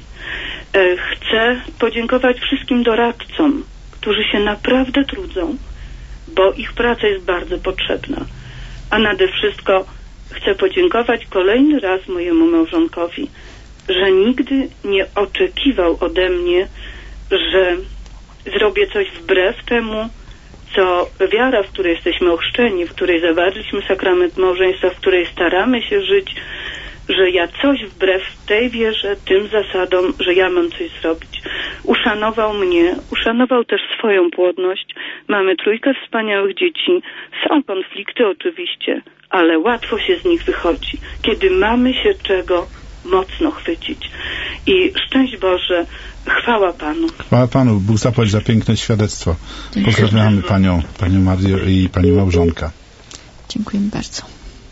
Chcę podziękować wszystkim doradcom, którzy się naprawdę trudzą, bo ich praca jest bardzo potrzebna. A nade wszystko chcę podziękować kolejny raz mojemu małżonkowi, że nigdy nie oczekiwał ode mnie, że zrobię coś wbrew temu, co wiara, w której jesteśmy ochrzczeni, w której zawarliśmy sakrament małżeństwa, w której staramy się żyć, że ja coś wbrew tej wierze, tym zasadom, że ja mam coś zrobić. Uszanował mnie, uszanował też swoją płodność. Mamy trójkę wspaniałych dzieci. Są konflikty oczywiście, ale łatwo się z nich wychodzi, kiedy mamy się czego mocno chwycić. I szczęść Boże, chwała Panu. Chwała Panu, Bóg zapłać za piękne świadectwo. Pozdrawiamy Panią, Panią Marię i Pani małżonka. Dziękuję bardzo.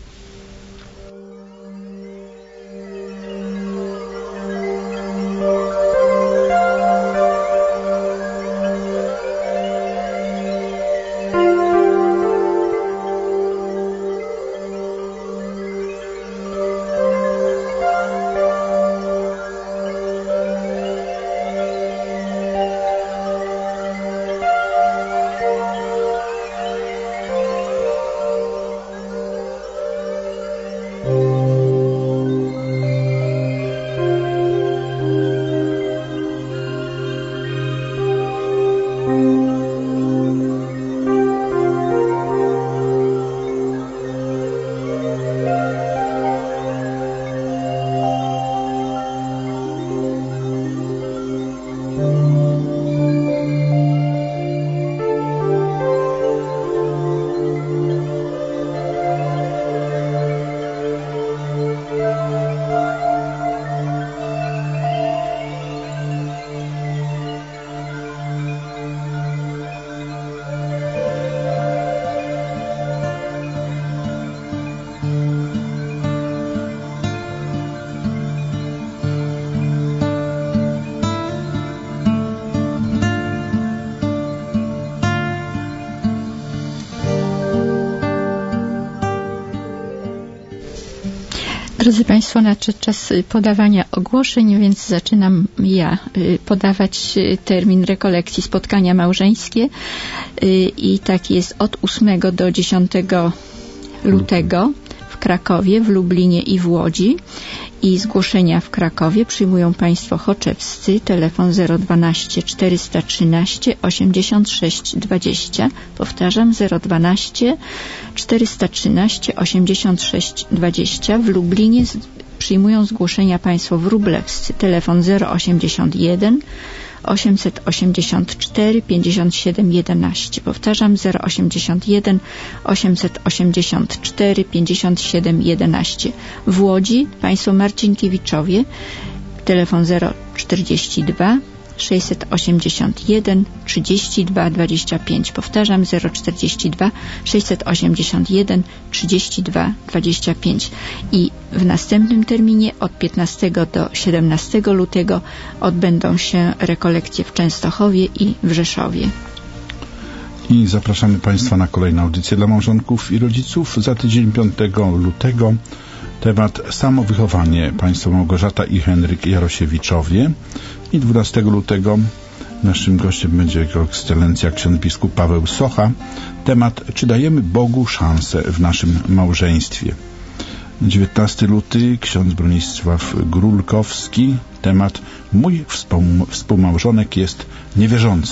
Drodzy Państwo, nadszedł czas podawania ogłoszeń, więc zaczynam ja podawać termin rekolekcji spotkania małżeńskie i tak jest od ósmego do dziesiątego lutego w Krakowie, w Lublinie i w Łodzi. I zgłoszenia w Krakowie przyjmują Państwo choczewscy, telefon zero dwanaście czterysta trzynaście osiemdziesiąt sześć dwadzieścia. Powtarzam, zero dwanaście czterysta trzynaście osiemdziesiąt sześć dwadzieścia. W Lublinie z, przyjmują zgłoszenia Państwo wróblewscy, telefon zero osiemdziesiąt jeden osiemset osiemdziesiąt cztery pięćdziesiąt siedem jedenaście. Powtarzam, zero osiemdziesiąt jeden osiemset osiemdziesiąt cztery pięćdziesiąt siedem jedenaście. W Łodzi Państwo Marcinkiewiczowie, telefon zero czterdzieści dwa sześćset osiemdziesiąt jeden trzydzieści dwa dwadzieścia pięć. Powtarzam, zero czterdzieści dwa sześćset osiemdziesiąt jeden trzydzieści dwa dwadzieścia pięć. I w następnym terminie od piętnastego do siedemnastego lutego odbędą się rekolekcje w Częstochowie i w Rzeszowie. I zapraszamy Państwa na kolejną audycję dla małżonków i rodziców. Za tydzień piątego lutego temat samowychowanie. Państwo Małgorzata i Henryk Jarosiewiczowie. I dwunastego lutego naszym gościem będzie Jego Ekscelencja ksiądz biskup Paweł Socha. Temat, czy dajemy Bogu szansę w naszym małżeństwie. dziewiętnastego lutego ksiądz Bronisław Grulkowski. Temat, mój współ- współmałżonek jest niewierzący.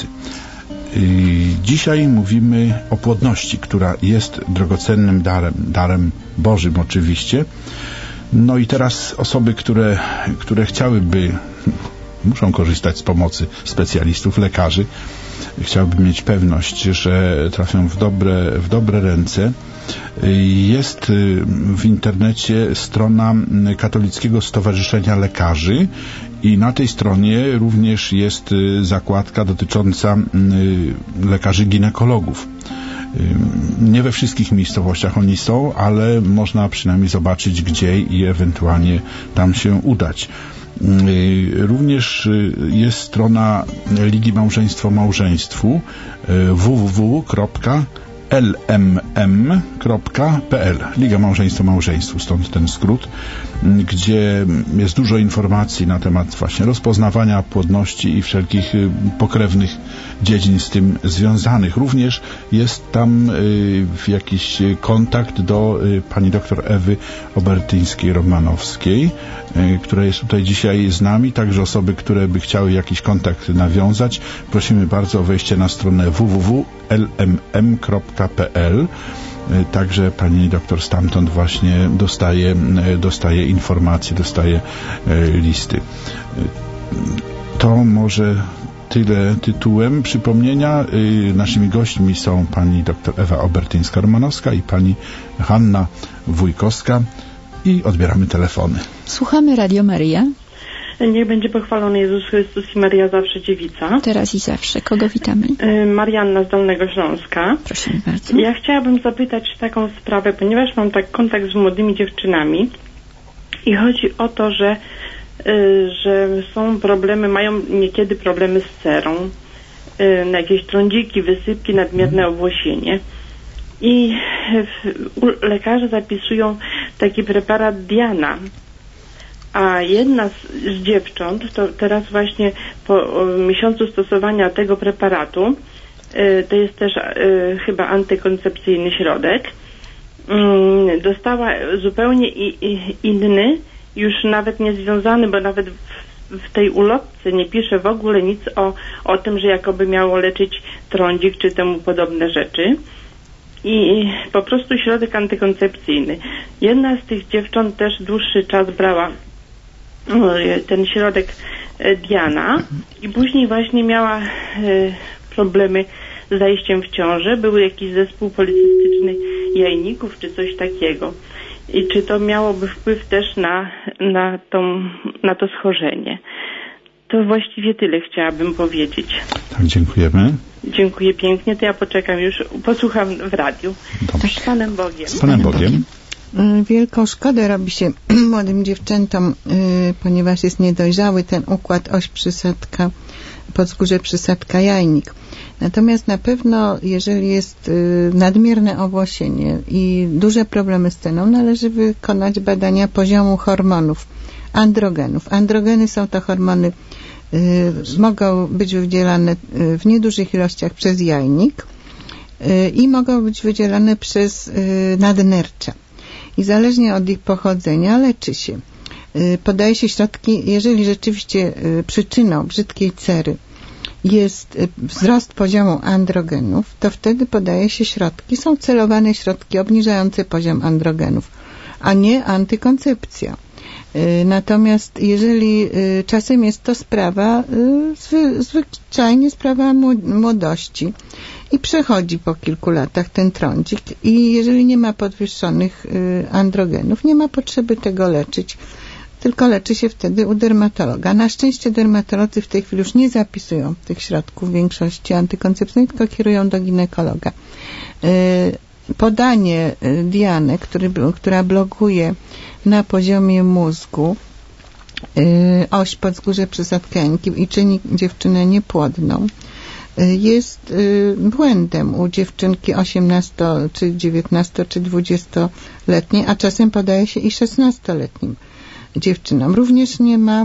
Dzisiaj mówimy o płodności, która jest drogocennym darem, darem Bożym oczywiście. No i teraz osoby, które, które chciałyby, muszą korzystać z pomocy specjalistów, lekarzy, chciałyby mieć pewność, że trafią w dobre, w dobre ręce. Jest w internecie strona Katolickiego Stowarzyszenia Lekarzy i na tej stronie również jest zakładka dotycząca lekarzy ginekologów. Nie we wszystkich miejscowościach oni są, ale można przynajmniej zobaczyć gdzie i ewentualnie tam się udać. Również jest strona Ligi Małżeństwo Małżeństwu w w w kropka l m m kropka p l Liga Małżeństwo Małżeństwu, stąd ten skrót, gdzie jest dużo informacji na temat właśnie rozpoznawania płodności i wszelkich pokrewnych dziedzin z tym związanych. Również jest tam jakiś kontakt do pani doktor Ewy Obertyńskiej-Romanowskiej, która jest tutaj dzisiaj z nami. Także osoby, które by chciały jakiś kontakt nawiązać, prosimy bardzo o wejście na stronę w w w kropka l m m kropka p l. Także pani doktor stamtąd właśnie dostaje, dostaje informacje, dostaje listy. To może tyle tytułem przypomnienia. Naszymi gośćmi są pani doktor Ewa Obertyńska-Romanowska i pani Hanna Wójkowska i odbieramy telefony. Słuchamy Radio Maryja. Niech będzie pochwalony Jezus Chrystus i Maria zawsze dziewica. Teraz i zawsze. Kogo witamy? Marianna z Dolnego Śląska. Proszę bardzo. Ja chciałabym zapytać taką sprawę, ponieważ mam tak kontakt z młodymi dziewczynami i chodzi o to, że, y, że są problemy, mają niekiedy problemy z cerą, y, jakieś trądziki, wysypki, nadmierne owłosienie. I w, lekarze zapisują taki preparat Diana. A jedna z, z dziewcząt, to teraz właśnie po o, miesiącu stosowania tego preparatu, y, to jest też y, chyba antykoncepcyjny środek, y, dostała zupełnie i, i inny, już nawet niezwiązany, bo nawet w, w tej ulotce nie pisze w ogóle nic o, o tym, że jakoby miało leczyć trądzik czy temu podobne rzeczy. I po prostu środek antykoncepcyjny. Jedna z tych dziewcząt też dłuższy czas brała ten środek Diana i później właśnie miała problemy z zajściem w ciążę. Był jakiś zespół policystyczny jajników czy coś takiego. I czy to miałoby wpływ też na, na, tą, na to schorzenie? To właściwie tyle chciałabym powiedzieć. Tak, dziękujemy. Dziękuję pięknie. To ja poczekam już, posłucham w radiu. Dobrze. Z Panem Bogiem. Z Panem Bogiem. Wielką szkodę robi się młodym dziewczętom, y, ponieważ jest niedojrzały ten układ oś przysadka, podzgórze przysadka jajnik. Natomiast na pewno, jeżeli jest y, nadmierne owłosienie i duże problemy z ceną, należy wykonać badania poziomu hormonów, androgenów. Androgeny są to hormony, y, mogą być wydzielane w niedużych ilościach przez jajnik y, i mogą być wydzielane przez y, nadnercza. I zależnie od ich pochodzenia leczy się. Podaje się środki, jeżeli rzeczywiście przyczyną brzydkiej cery jest wzrost poziomu androgenów, to wtedy podaje się środki. Są celowane środki obniżające poziom androgenów, a nie antykoncepcja. Natomiast jeżeli czasem jest to sprawa, zwy, zwyczajnie sprawa młodości i przechodzi po kilku latach ten trądzik i jeżeli nie ma podwyższonych androgenów, nie ma potrzeby tego leczyć, tylko leczy się wtedy u dermatologa. Na szczęście dermatolodzy w tej chwili już nie zapisują tych środków w większości antykoncepcyjnych, tylko kierują do ginekologa. Podanie Diany, który, która blokuje na poziomie mózgu oś podzgórze przysadka jajnik i czyni dziewczynę niepłodną, jest błędem u dziewczynki osiemnasto, czy dziewiętnasto, czy dwudziestoletniej, a czasem podaje się i szesnastoletnim dziewczynom. Również nie ma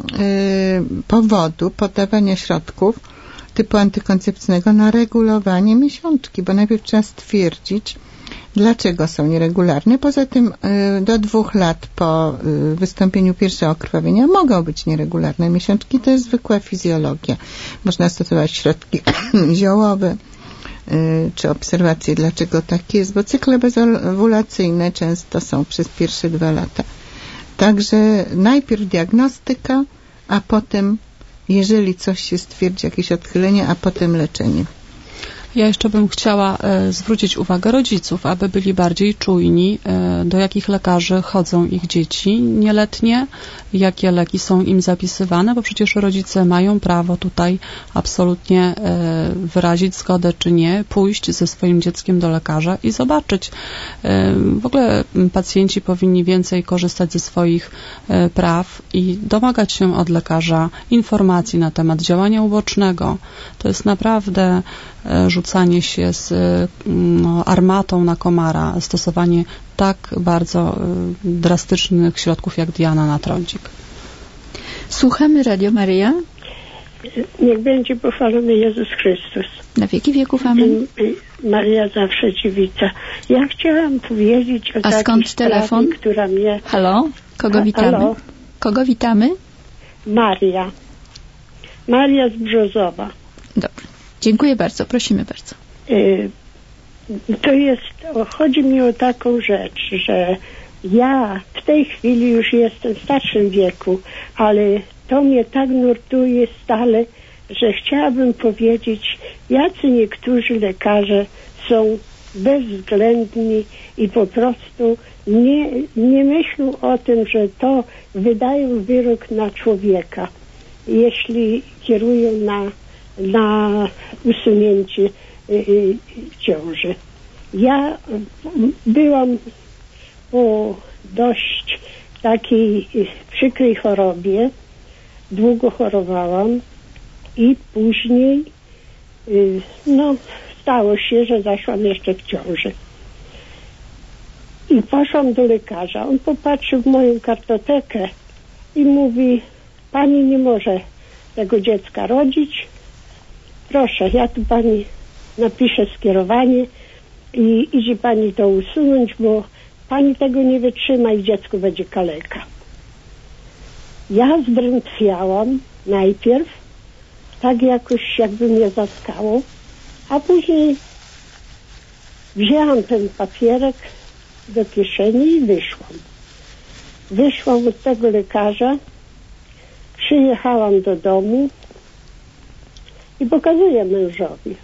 powodu podawania środków typu antykoncepcyjnego na regulowanie miesiączki, bo najpierw trzeba stwierdzić, dlaczego są nieregularne. Poza tym do dwóch lat po wystąpieniu pierwszego krwawienia mogą być nieregularne miesiączki. To jest zwykła fizjologia. Można stosować środki ziołowe czy obserwacje, dlaczego tak jest, bo cykle bezowulacyjne często są przez pierwsze dwa lata. Także najpierw diagnostyka, a potem, jeżeli coś się stwierdzi, jakieś odchylenie, a potem leczenie. Ja jeszcze bym chciała e, zwrócić uwagę rodziców, aby byli bardziej czujni, e, do jakich lekarzy chodzą ich dzieci nieletnie, jakie leki są im zapisywane, bo przecież rodzice mają prawo tutaj absolutnie e, wyrazić zgodę czy nie, pójść ze swoim dzieckiem do lekarza i zobaczyć. E, w ogóle pacjenci powinni więcej korzystać ze swoich e, praw i domagać się od lekarza informacji na temat działania ubocznego. To jest naprawdę rzucanie się z no, armatą na komara, stosowanie tak bardzo drastycznych środków jak Diana na trądzik. Słuchamy Radio Maryja. Niech będzie pochwalony Jezus Chrystus. Na wieki wieków amen. Maria zawsze dziewica. Ja chciałam powiedzieć o A skąd sprawie, telefon? która mnie... Halo? Kogo A, witamy? halo? Kogo witamy? Maria. Maria z Brzozowa. Dobrze. Dziękuję bardzo. Prosimy bardzo. Y, to jest... Chodzi mi o taką rzecz, że ja w tej chwili już jestem w starszym wieku, ale to mnie tak nurtuje stale, że chciałabym powiedzieć, jacy niektórzy lekarze są bezwzględni i po prostu nie, nie myślą o tym, że to wydają wyrok na człowieka, jeśli kierują na, na usunięcie y, y, ciąży. Ja byłam po dość takiej przykrej chorobie, długo chorowałam i później y, no stało się, że zaszłam jeszcze w ciąży. I poszłam do lekarza. On popatrzył w moją kartotekę i mówi, pani nie może tego dziecka rodzić. Proszę, ja tu pani napiszę skierowanie i idzie pani to usunąć, bo pani tego nie wytrzyma i dziecko będzie kaleka. Ja zdrętwiałam najpierw, tak jakoś jakby mnie zatkało, a później wzięłam ten papierek do kieszeni i wyszłam. Wyszłam od tego lekarza, przyjechałam do domu i pokazuję mężowi.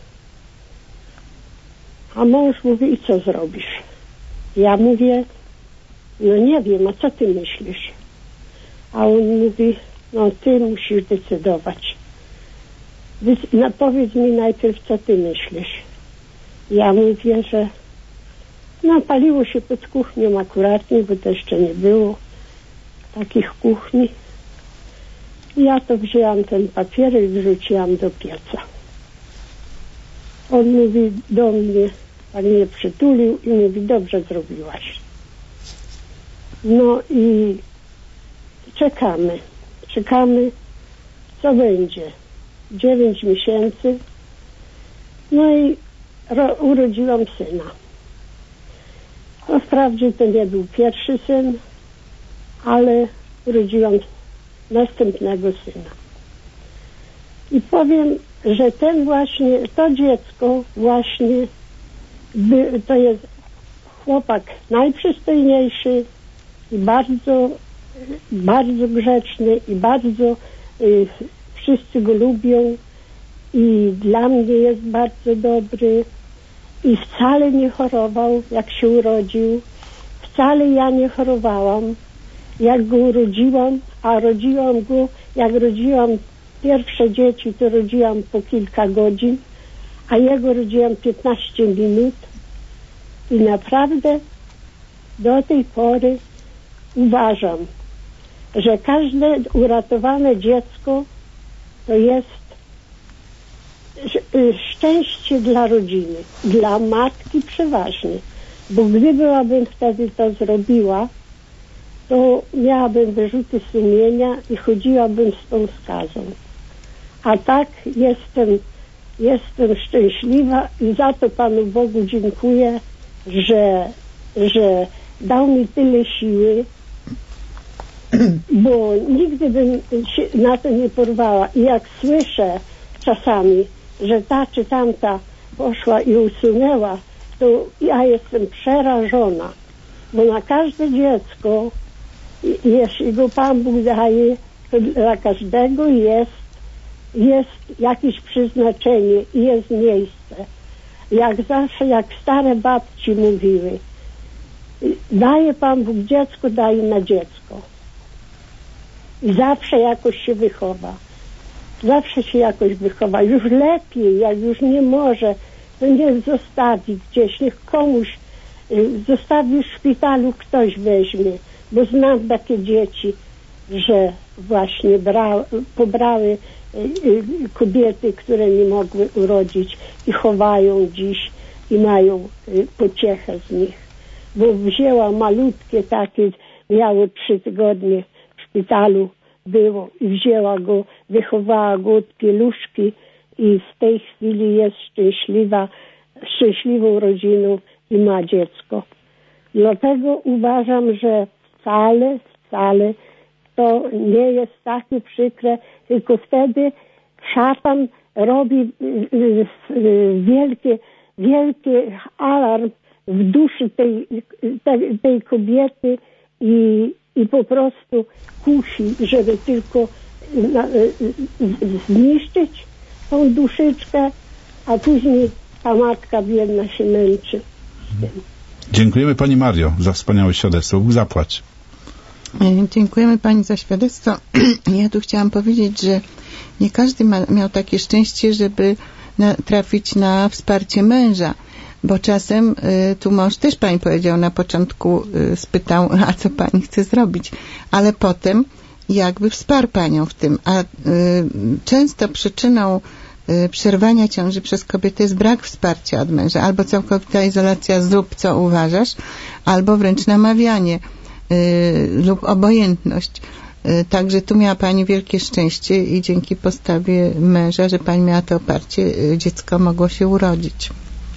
A mąż mówi, i co zrobisz? Ja mówię, no nie wiem, a co ty myślisz? A on mówi, no ty musisz decydować. No, powiedz mi najpierw, co ty myślisz. Ja mówię, że no paliło się pod kuchnią akuratnie, bo to jeszcze nie było takich kuchni. Ja to wzięłam ten papierek i wrzuciłam do pieca. On mówi do mnie, tak mnie przytulił i mówi, dobrze zrobiłaś. No i czekamy, czekamy, co będzie. Dziewięć miesięcy. No i ro, urodziłam syna. No wprawdzie to nie był pierwszy syn, ale urodziłam następnego syna. I powiem, że ten właśnie, to dziecko właśnie, by, to jest chłopak najprzystojniejszy i bardzo, bardzo grzeczny i bardzo y, wszyscy go lubią i dla mnie jest bardzo dobry i wcale nie chorował, jak się urodził. Wcale ja nie chorowałam, jak go urodziłam, a rodziłam go, jak rodziłam pierwsze dzieci, to rodziłam po kilka godzin, a jego rodziłam piętnaście minut i naprawdę do tej pory uważam, że każde uratowane dziecko to jest szczęście dla rodziny, dla matki przeważnie, bo gdybym wtedy to zrobiła, to miałabym wyrzuty sumienia i chodziłabym z tą skazą. A tak jestem, jestem szczęśliwa i za to Panu Bogu dziękuję, że, że dał mi tyle siły, bo nigdy bym się na to nie porwała. I jak słyszę czasami, że ta czy tamta poszła i usunęła, to ja jestem przerażona, bo na każde dziecko, jeśli go Pan Bóg daje, to dla każdego jest, jest jakieś przeznaczenie i jest miejsce. Jak zawsze, jak stare babci mówiły, daje Pan Bóg dziecko, daje na dziecko. I zawsze jakoś się wychowa. Zawsze się jakoś wychowa. Już lepiej, jak już nie może, to niech zostawi gdzieś, niech komuś zostawi w szpitalu, ktoś weźmie. Bo znam takie dzieci, że właśnie bra, pobrały kobiety, które nie mogły urodzić i chowają dziś i mają pociechę z nich. Bo wzięła malutkie takie, miało trzy tygodnie w szpitalu było i wzięła go, wychowała go od pieluszki i w tej chwili jest szczęśliwa, szczęśliwą rodziną i ma dziecko. Dlatego uważam, że wcale, wcale to nie jest takie przykre, tylko wtedy szatan robi wielkie, wielki alarm w duszy tej, tej, tej kobiety i, i po prostu kusi, żeby tylko zniszczyć tą duszyczkę, a później ta matka biedna się męczy. Dziękujemy Pani Mario za wspaniałe świadectwo. Bóg zapłać. Dziękujemy Pani za świadectwo. Ja tu chciałam powiedzieć, że nie każdy ma, miał takie szczęście, żeby na, trafić na wsparcie męża, bo czasem y, tu mąż też Pani powiedział na początku, y, spytał, a co Pani chce zrobić, ale potem jakby wsparł Panią w tym, a y, często przyczyną y, przerwania ciąży przez kobietę jest brak wsparcia od męża, albo całkowita izolacja, zrób co uważasz, albo wręcz namawianie y, lub obojętność. Y, także tu miała Pani wielkie szczęście i dzięki postawie męża, że Pani miała to oparcie, y, dziecko mogło się urodzić.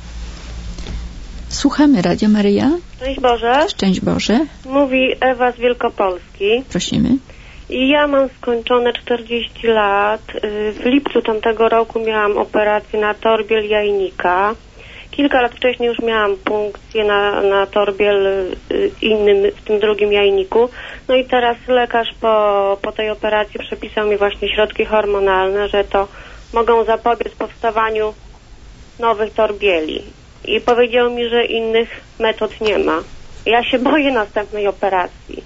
Słuchamy Radio Maryja. Szczęść Boże. Szczęść Boże. Mówi Ewa z Wielkopolski. Prosimy. I ja mam skończone czterdzieści lat. W lipcu tamtego roku miałam operację na torbiel jajnika. Kilka lat wcześniej już miałam punkcję na, na torbiel innym, w tym drugim jajniku. No i teraz lekarz po, po tej operacji przepisał mi właśnie środki hormonalne, że to mogą zapobiec powstawaniu nowych torbieli. I powiedział mi, że innych metod nie ma. Ja się boję następnej operacji.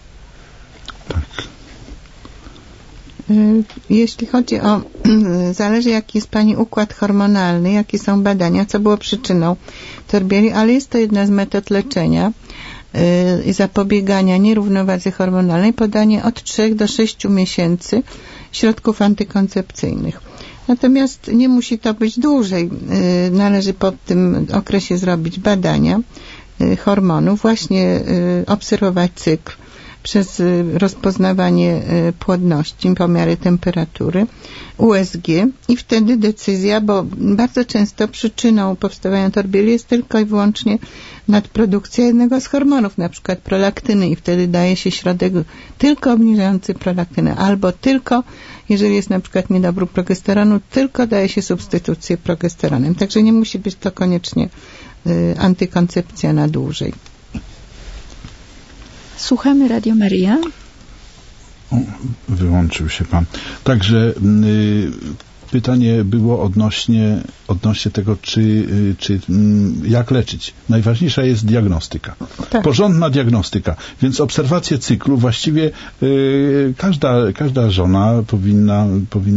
Jeśli chodzi o, zależy jaki jest Pani układ hormonalny, jakie są badania, co było przyczyną torbieli, ale jest to jedna z metod leczenia i zapobiegania nierównowadze hormonalnej, podanie od trzech do sześciu miesięcy środków antykoncepcyjnych. Natomiast nie musi to być dłużej. Należy po tym okresie zrobić badania hormonów, właśnie obserwować cykl przez rozpoznawanie płodności, pomiary temperatury, U S G i wtedy decyzja, bo bardzo często przyczyną powstawania torbieli jest tylko i wyłącznie nadprodukcja jednego z hormonów, na przykład prolaktyny i wtedy daje się środek tylko obniżający prolaktynę, albo tylko, jeżeli jest na przykład niedobór progesteronu, tylko daje się substytucję progesteronem. Także nie musi być to koniecznie y, antykoncepcja na dłużej. Słuchamy Radio Maryja. O, wyłączył się Pan. Także y, pytanie było odnośnie, odnośnie tego, czy, y, czy y, jak leczyć. Najważniejsza jest diagnostyka. Tak. Porządna diagnostyka. Więc obserwację cyklu właściwie y, każda, każda żona powinna, powinna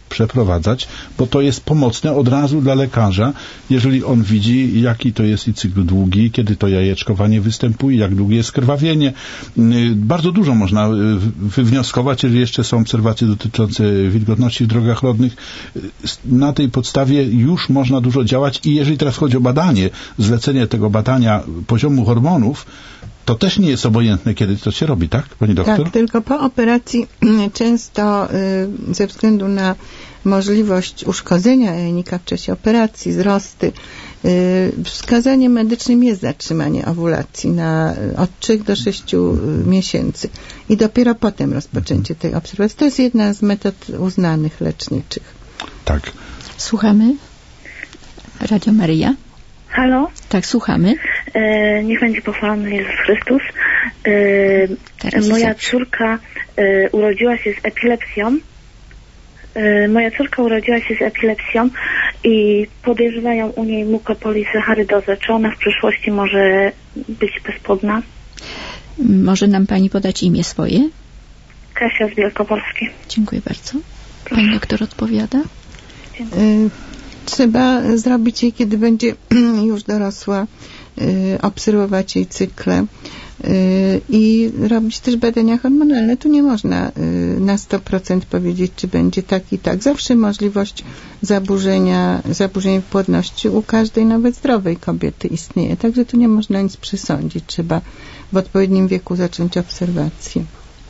przeprowadzać, bo to jest pomocne od razu dla lekarza, jeżeli on widzi, jaki to jest i cykl długi, kiedy to jajeczkowanie występuje, jak długie jest krwawienie. Bardzo dużo można wywnioskować, jeżeli jeszcze są obserwacje dotyczące wilgotności w drogach rodnych. Na tej podstawie już można dużo działać i jeżeli teraz chodzi o badanie, zlecenie tego badania poziomu hormonów, to też nie jest obojętne, kiedy to się robi, tak, pani doktor? Tak, tylko po operacji często y, ze względu na możliwość uszkodzenia jajnika w czasie operacji, wzrosty, y, wskazaniem medycznym jest zatrzymanie owulacji na od trzech do sześciu miesięcy i dopiero potem rozpoczęcie tej obserwacji. To jest jedna z metod uznanych leczniczych. Tak. Słuchamy. Radio Maryja. Halo? Tak, słuchamy. E, niech będzie pochwalony Jezus Chrystus. E, moja córka e, urodziła się z epilepsją. E, moja córka urodziła się z epilepsją i podejrzewają u niej mukopolisacharydozę. Czy ona w przyszłości może być bezpłodna? Może nam pani podać imię swoje? Kasia z Wielkopolski. Dziękuję bardzo. Pani doktor odpowiada? Dziękuję. Trzeba zrobić jej, kiedy będzie już dorosła, obserwować jej cykle i robić też badania hormonalne. Tu nie można na sto procent powiedzieć, czy będzie tak i tak. Zawsze możliwość zaburzenia, zaburzeń płodności u każdej nawet zdrowej kobiety istnieje. Także tu nie można nic przesądzić. Trzeba w odpowiednim wieku zacząć obserwację.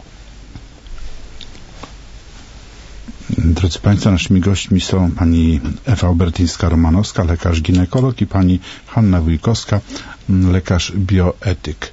Drodzy Państwo, naszymi gośćmi są pani Ewa Obertyńska-Romanowska, lekarz ginekolog, i pani Hanna Wójkowska, lekarz bioetyk.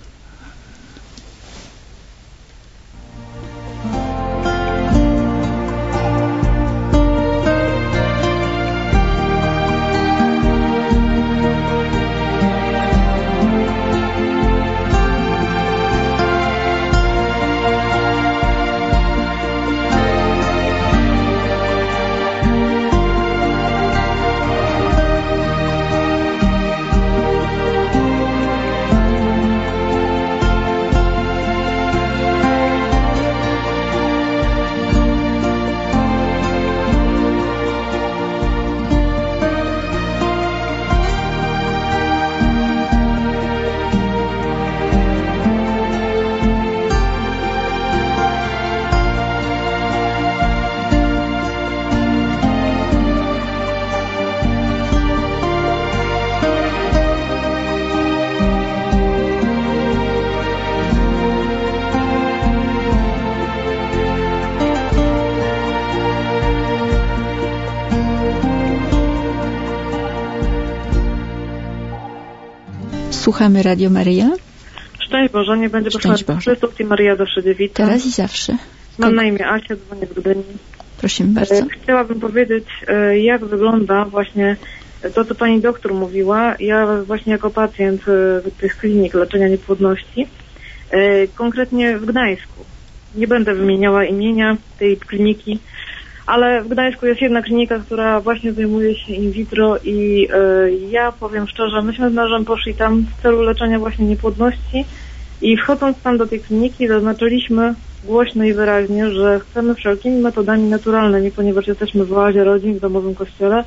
Słuchamy Radio Maryja. Szczęść Boże, nie będzie Szczęść Boże. Chrystus i Maryja zawsze dziewica. Teraz i zawsze. Mam na imię Asia, dzwonię z Gdyni. Prosimy bardzo. Chciałabym powiedzieć, jak wygląda właśnie to, co pani doktor mówiła. Ja właśnie jako pacjent tych klinik leczenia niepłodności, konkretnie w Gdańsku. Nie będę wymieniała imienia tej kliniki, ale w Gdańsku jest jedna klinika, która właśnie zajmuje się in vitro i y, ja powiem szczerze, myśmy z mężem poszli tam w celu leczenia właśnie niepłodności i wchodząc tam do tej kliniki zaznaczyliśmy głośno i wyraźnie, że chcemy wszelkimi metodami naturalnymi, ponieważ jesteśmy w oazie rodzin w domowym kościele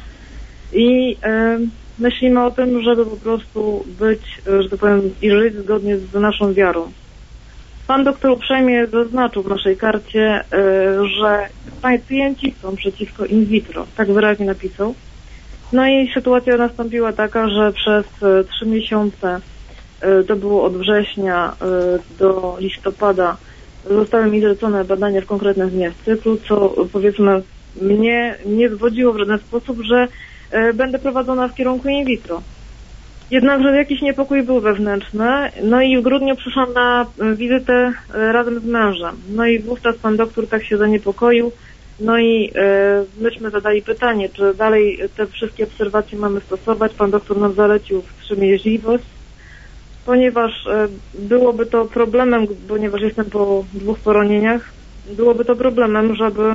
i y, myślimy o tym, żeby po prostu być, że tak powiem, i żyć zgodnie z naszą wiarą. Pan doktor uprzejmie zaznaczył w naszej karcie, y, że pacjenci są przeciwko in vitro. Tak wyraźnie napisał. No i sytuacja nastąpiła taka, że przez y, trzy miesiące, y, to było od września y, do listopada, zostały mi zlecone badania w konkretnych dniach cyklu, co powiedzmy mnie nie zwodziło w żaden sposób, że y, będę prowadzona w kierunku in vitro. Jednakże jakiś niepokój był wewnętrzny, no i w grudniu przyszłam na wizytę razem z mężem. No i wówczas pan doktor tak się zaniepokoił, no i e, myśmy zadali pytanie, czy dalej te wszystkie obserwacje mamy stosować. Pan doktor nam zalecił wstrzemięźliwość, ponieważ e, byłoby to problemem, ponieważ jestem po dwóch poronieniach, byłoby to problemem, żeby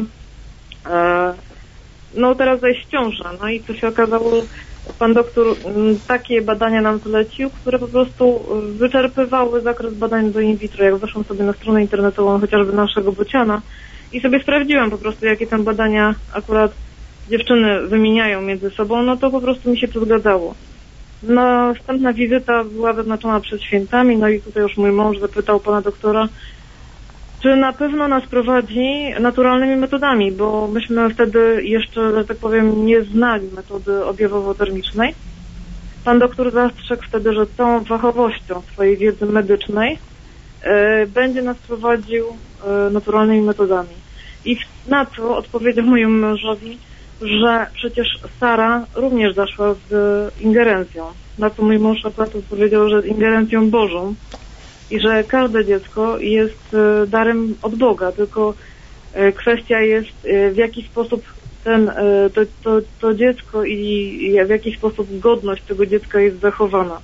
e, no teraz zajść w ciążę. No i co się okazało, pan doktor takie badania nam zlecił, które po prostu wyczerpywały zakres badań do in vitro. Jak weszłam sobie na stronę internetową chociażby naszego Bociana i sobie sprawdziłam po prostu, jakie tam badania akurat dziewczyny wymieniają między sobą, no to po prostu mi się to zgadzało. Następna wizyta była wyznaczona przed świętami, no i tutaj już mój mąż zapytał pana doktora, czy na pewno nas prowadzi naturalnymi metodami, bo myśmy wtedy jeszcze, że tak powiem, nie znali metody objawowo-termicznej. Pan doktor zastrzegł wtedy, że tą fachowością swojej wiedzy medycznej y, będzie nas prowadził y, naturalnymi metodami. I na co odpowiedział mojemu mężowi, że przecież Sara również zaszła z ingerencją. Na co mój mąż akurat odpowiedział, że z ingerencją Bożą i że każde dziecko jest darem od Boga, tylko kwestia jest, w jaki sposób ten, to, to, to dziecko i w jaki sposób godność tego dziecka jest zachowana.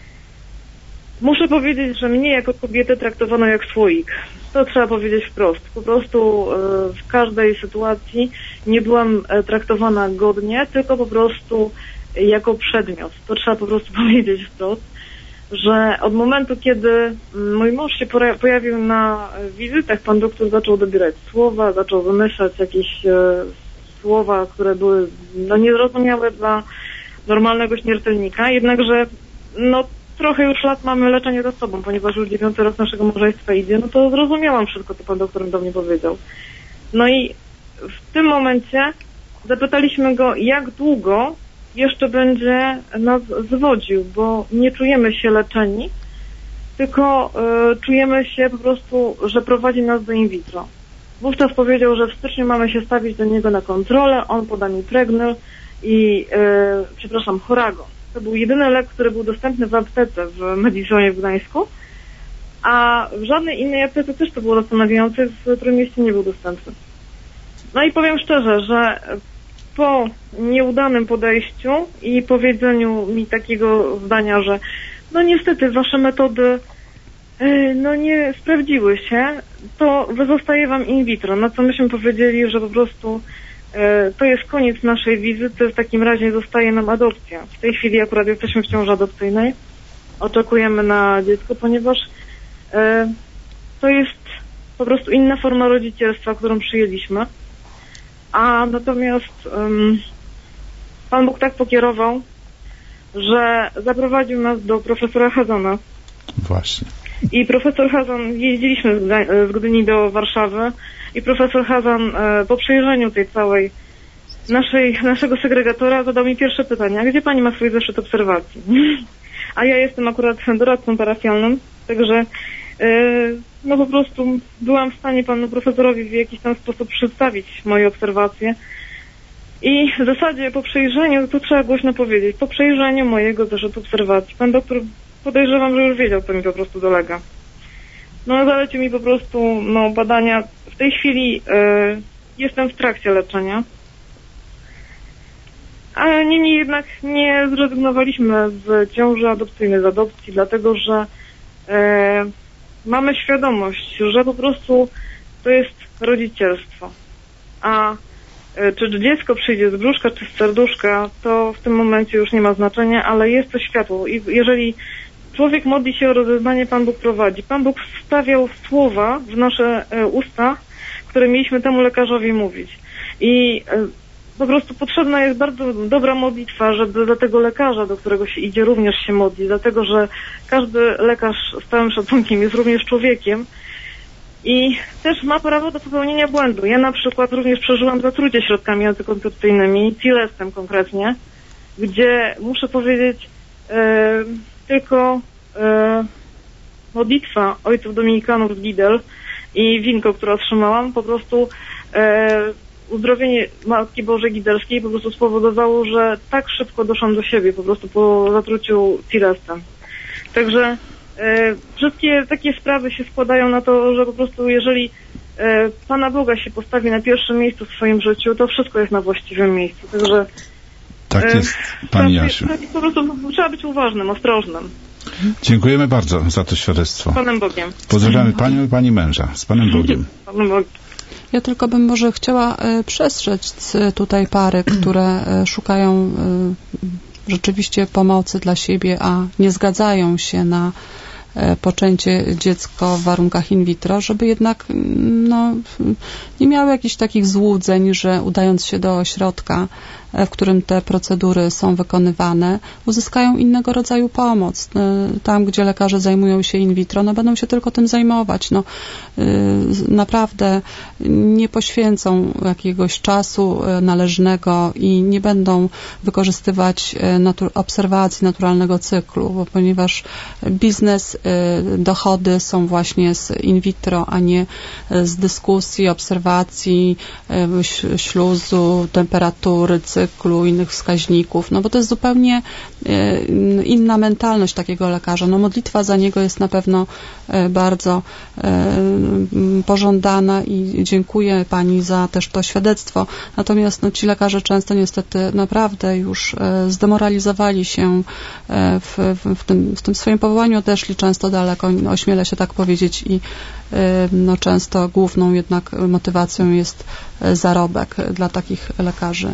Muszę powiedzieć, że mnie jako kobietę traktowano jak słoik. To trzeba powiedzieć wprost. Po prostu w każdej sytuacji nie byłam traktowana godnie, tylko po prostu jako przedmiot. To trzeba po prostu powiedzieć wprost, że od momentu, kiedy mój mąż się pojawił na wizytach, pan doktor zaczął dobierać słowa, zaczął wymyślać jakieś słowa, które były no, niezrozumiałe dla normalnego śmiertelnika, jednakże no trochę już lat mamy leczenie za sobą, ponieważ już dziewiąty rok naszego małżeństwa idzie, no to zrozumiałam wszystko, co pan doktor do mnie powiedział. No i w tym momencie zapytaliśmy go, jak długo jeszcze będzie nas zwodził, bo nie czujemy się leczeni, tylko y, czujemy się po prostu, że prowadzi nas do in vitro. Wówczas powiedział, że w styczniu mamy się stawić do niego na kontrolę, on poda mi Pregnyl i, y, przepraszam, Horagon. To był jedyny lek, który był dostępny w aptece w Medisonie w Gdańsku, a w żadnej innej aptece też to było zastanawiające, w którym mieście nie był dostępny. No i powiem szczerze, że po nieudanym podejściu i powiedzeniu mi takiego zdania, że no niestety wasze metody yy, no nie sprawdziły się, to wyzostaje wam in vitro. Na co myśmy powiedzieli, że po prostu yy, to jest koniec naszej wizyty, w takim razie zostaje nam adopcja. W tej chwili akurat jesteśmy w ciąży adopcyjnej, oczekujemy na dziecko, ponieważ yy, to jest po prostu inna forma rodzicielstwa, którą przyjęliśmy. A natomiast um, Pan Bóg tak pokierował, że zaprowadził nas do profesora Hazana. Właśnie. I profesor Hazan, jeździliśmy z, Gdań- z Gdyni do Warszawy i profesor Hazan e, po przejrzeniu tej całej naszej, naszego segregatora zadał mi pierwsze pytanie, a gdzie pani ma swój zeszyt obserwacji? A ja jestem akurat doradcą parafialnym, także no po prostu byłam w stanie panu profesorowi w jakiś tam sposób przedstawić moje obserwacje i w zasadzie po przejrzeniu, to trzeba głośno powiedzieć, po przejrzeniu mojego zeszytu obserwacji pan doktor, podejrzewam, że już wiedział, co mi po prostu dolega. No zalecił mi po prostu no, badania. W tej chwili y, jestem w trakcie leczenia, ale niemniej jednak nie zrezygnowaliśmy z ciąży adopcyjnej, z adopcji, dlatego że y, mamy świadomość, że po prostu to jest rodzicielstwo. A y, czy dziecko przyjdzie z brzuszka, czy z serduszka, to w tym momencie już nie ma znaczenia, ale jest to światło. I jeżeli człowiek modli się o rozeznanie, Pan Bóg prowadzi. Pan Bóg wstawiał słowa w nasze y, usta, które mieliśmy temu lekarzowi mówić. I y, po prostu potrzebna jest bardzo dobra modlitwa, żeby dla tego lekarza, do którego się idzie, również się modlić, dlatego że każdy lekarz z całym szacunkiem jest również człowiekiem i też ma prawo do popełnienia błędu. Ja na przykład również przeżyłam zatrucie środkami antykoncepcyjnymi, Cilestem konkretnie, gdzie muszę powiedzieć e, tylko e, modlitwa ojców dominikanów z Gidel i winko, które otrzymałam, po prostu e, uzdrowienie Matki Bożej Gidelskiej po prostu spowodowało, że tak szybko doszłam do siebie po prostu po zatruciu Cilestem. Także e, wszystkie takie sprawy się składają na to, że po prostu jeżeli e, Pana Boga się postawi na pierwszym miejscu w swoim życiu, to wszystko jest na właściwym miejscu. Także tak jest, Pani Jasiu. Tak, po prostu trzeba być uważnym, ostrożnym. Dziękujemy bardzo za to świadectwo. Z Panem Bogiem. Pozdrawiamy Panią i Pani męża. Z Panem Bogiem. Panem Bogiem. Ja tylko bym może chciała e, przestrzec tutaj pary, które e, szukają e, rzeczywiście pomocy dla siebie, a nie zgadzają się na poczęcie dziecko w warunkach in vitro, żeby jednak no, nie miały jakichś takich złudzeń, że udając się do ośrodka, w którym te procedury są wykonywane, uzyskają innego rodzaju pomoc. Tam, gdzie lekarze zajmują się in vitro, no będą się tylko tym zajmować. No, naprawdę nie poświęcą jakiegoś czasu należnego i nie będą wykorzystywać natu- obserwacji naturalnego cyklu, bo ponieważ biznes, dochody są właśnie z in vitro, a nie z dyskusji, obserwacji, śluzu, temperatury, cyklu, innych wskaźników, no bo to jest zupełnie inna mentalność takiego lekarza. No modlitwa za niego jest na pewno bardzo pożądana i dziękuję Pani za też to świadectwo. Natomiast no, ci lekarze często niestety naprawdę już zdemoralizowali się w, w, w, tym, w tym swoim powołaniu, odeszli często daleko, ośmielę się tak powiedzieć i no, często główną jednak motywacją jest zarobek dla takich lekarzy.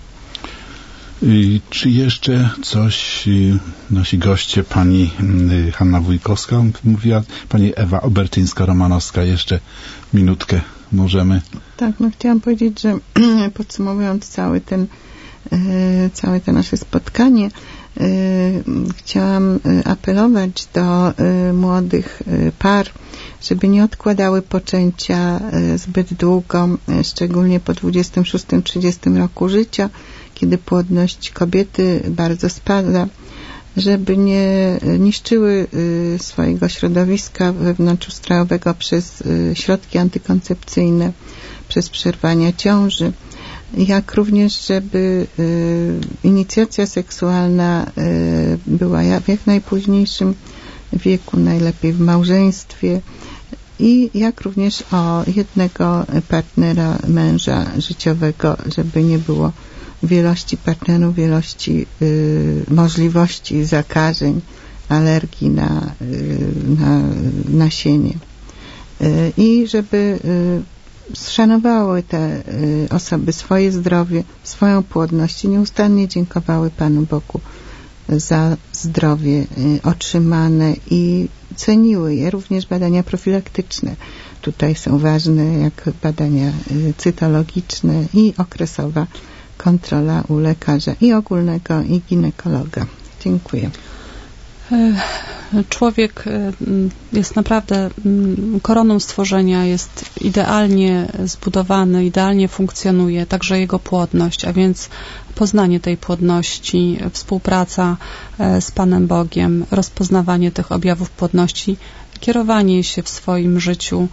Czy jeszcze coś nasi goście, pani Hanna Wójkowska mówiła, pani Ewa Obertyńska-Romanowska, jeszcze minutkę możemy. Tak, no chciałam powiedzieć, że podsumowując cały ten, całe to nasze spotkanie, chciałam apelować do młodych par, żeby nie odkładały poczęcia zbyt długo, szczególnie po dwudziestym szóstym trzydziestym roku życia, kiedy płodność kobiety bardzo spada, żeby nie niszczyły swojego środowiska wewnątrzustrojowego przez środki antykoncepcyjne, przez przerwania ciąży, jak również, żeby inicjacja seksualna była w jak najpóźniejszym wieku, najlepiej w małżeństwie, i jak również o jednego partnera, męża życiowego, żeby nie było wielości partnerów, wielości y, możliwości zakażeń, alergii na, y, na nasienie. Y, I żeby y, szanowały te y, osoby swoje zdrowie, swoją płodność i nieustannie dziękowały Panu Bogu za zdrowie y, otrzymane i ceniły je. Również badania profilaktyczne tutaj są ważne, jak badania y, cytologiczne i okresowa kontrola u lekarza i ogólnego, i ginekologa. Dziękuję. Człowiek jest naprawdę koroną stworzenia, jest idealnie zbudowany, idealnie funkcjonuje, także jego płodność, a więc poznanie tej płodności, współpraca z Panem Bogiem, rozpoznawanie tych objawów płodności, kierowanie się w swoim życiu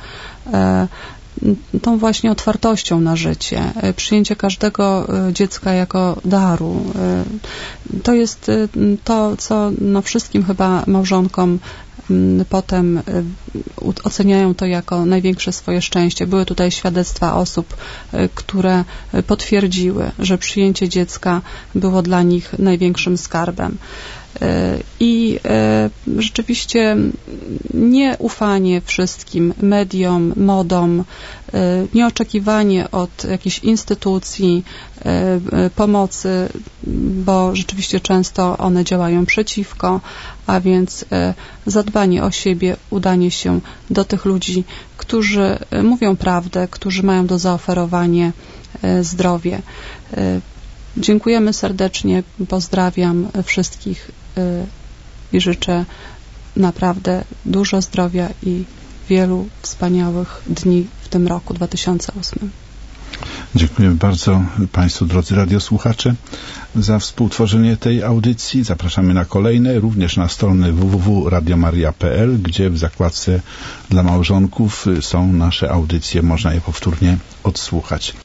tą właśnie otwartością na życie, przyjęcie każdego dziecka jako daru. To jest to, co no wszystkim chyba małżonkom potem oceniają to jako największe swoje szczęście. Były tutaj świadectwa osób, które potwierdziły, że przyjęcie dziecka było dla nich największym skarbem. I rzeczywiście nieufanie wszystkim mediom, modom, nieoczekiwanie od jakichś instytucji pomocy, bo rzeczywiście często one działają przeciwko, a więc zadbanie o siebie, udanie się do tych ludzi, którzy mówią prawdę, którzy mają do zaoferowania zdrowie. Dziękujemy serdecznie, pozdrawiam wszystkich i życzę naprawdę dużo zdrowia i wielu wspaniałych dni w tym roku dwa tysiące ósmym. Dziękujemy bardzo Państwu, drodzy radiosłuchacze, za współtworzenie tej audycji. Zapraszamy na kolejne, również na stronę w w w kropka radio maria kropka p l, gdzie w zakładce dla małżonków są nasze audycje, można je powtórnie odsłuchać.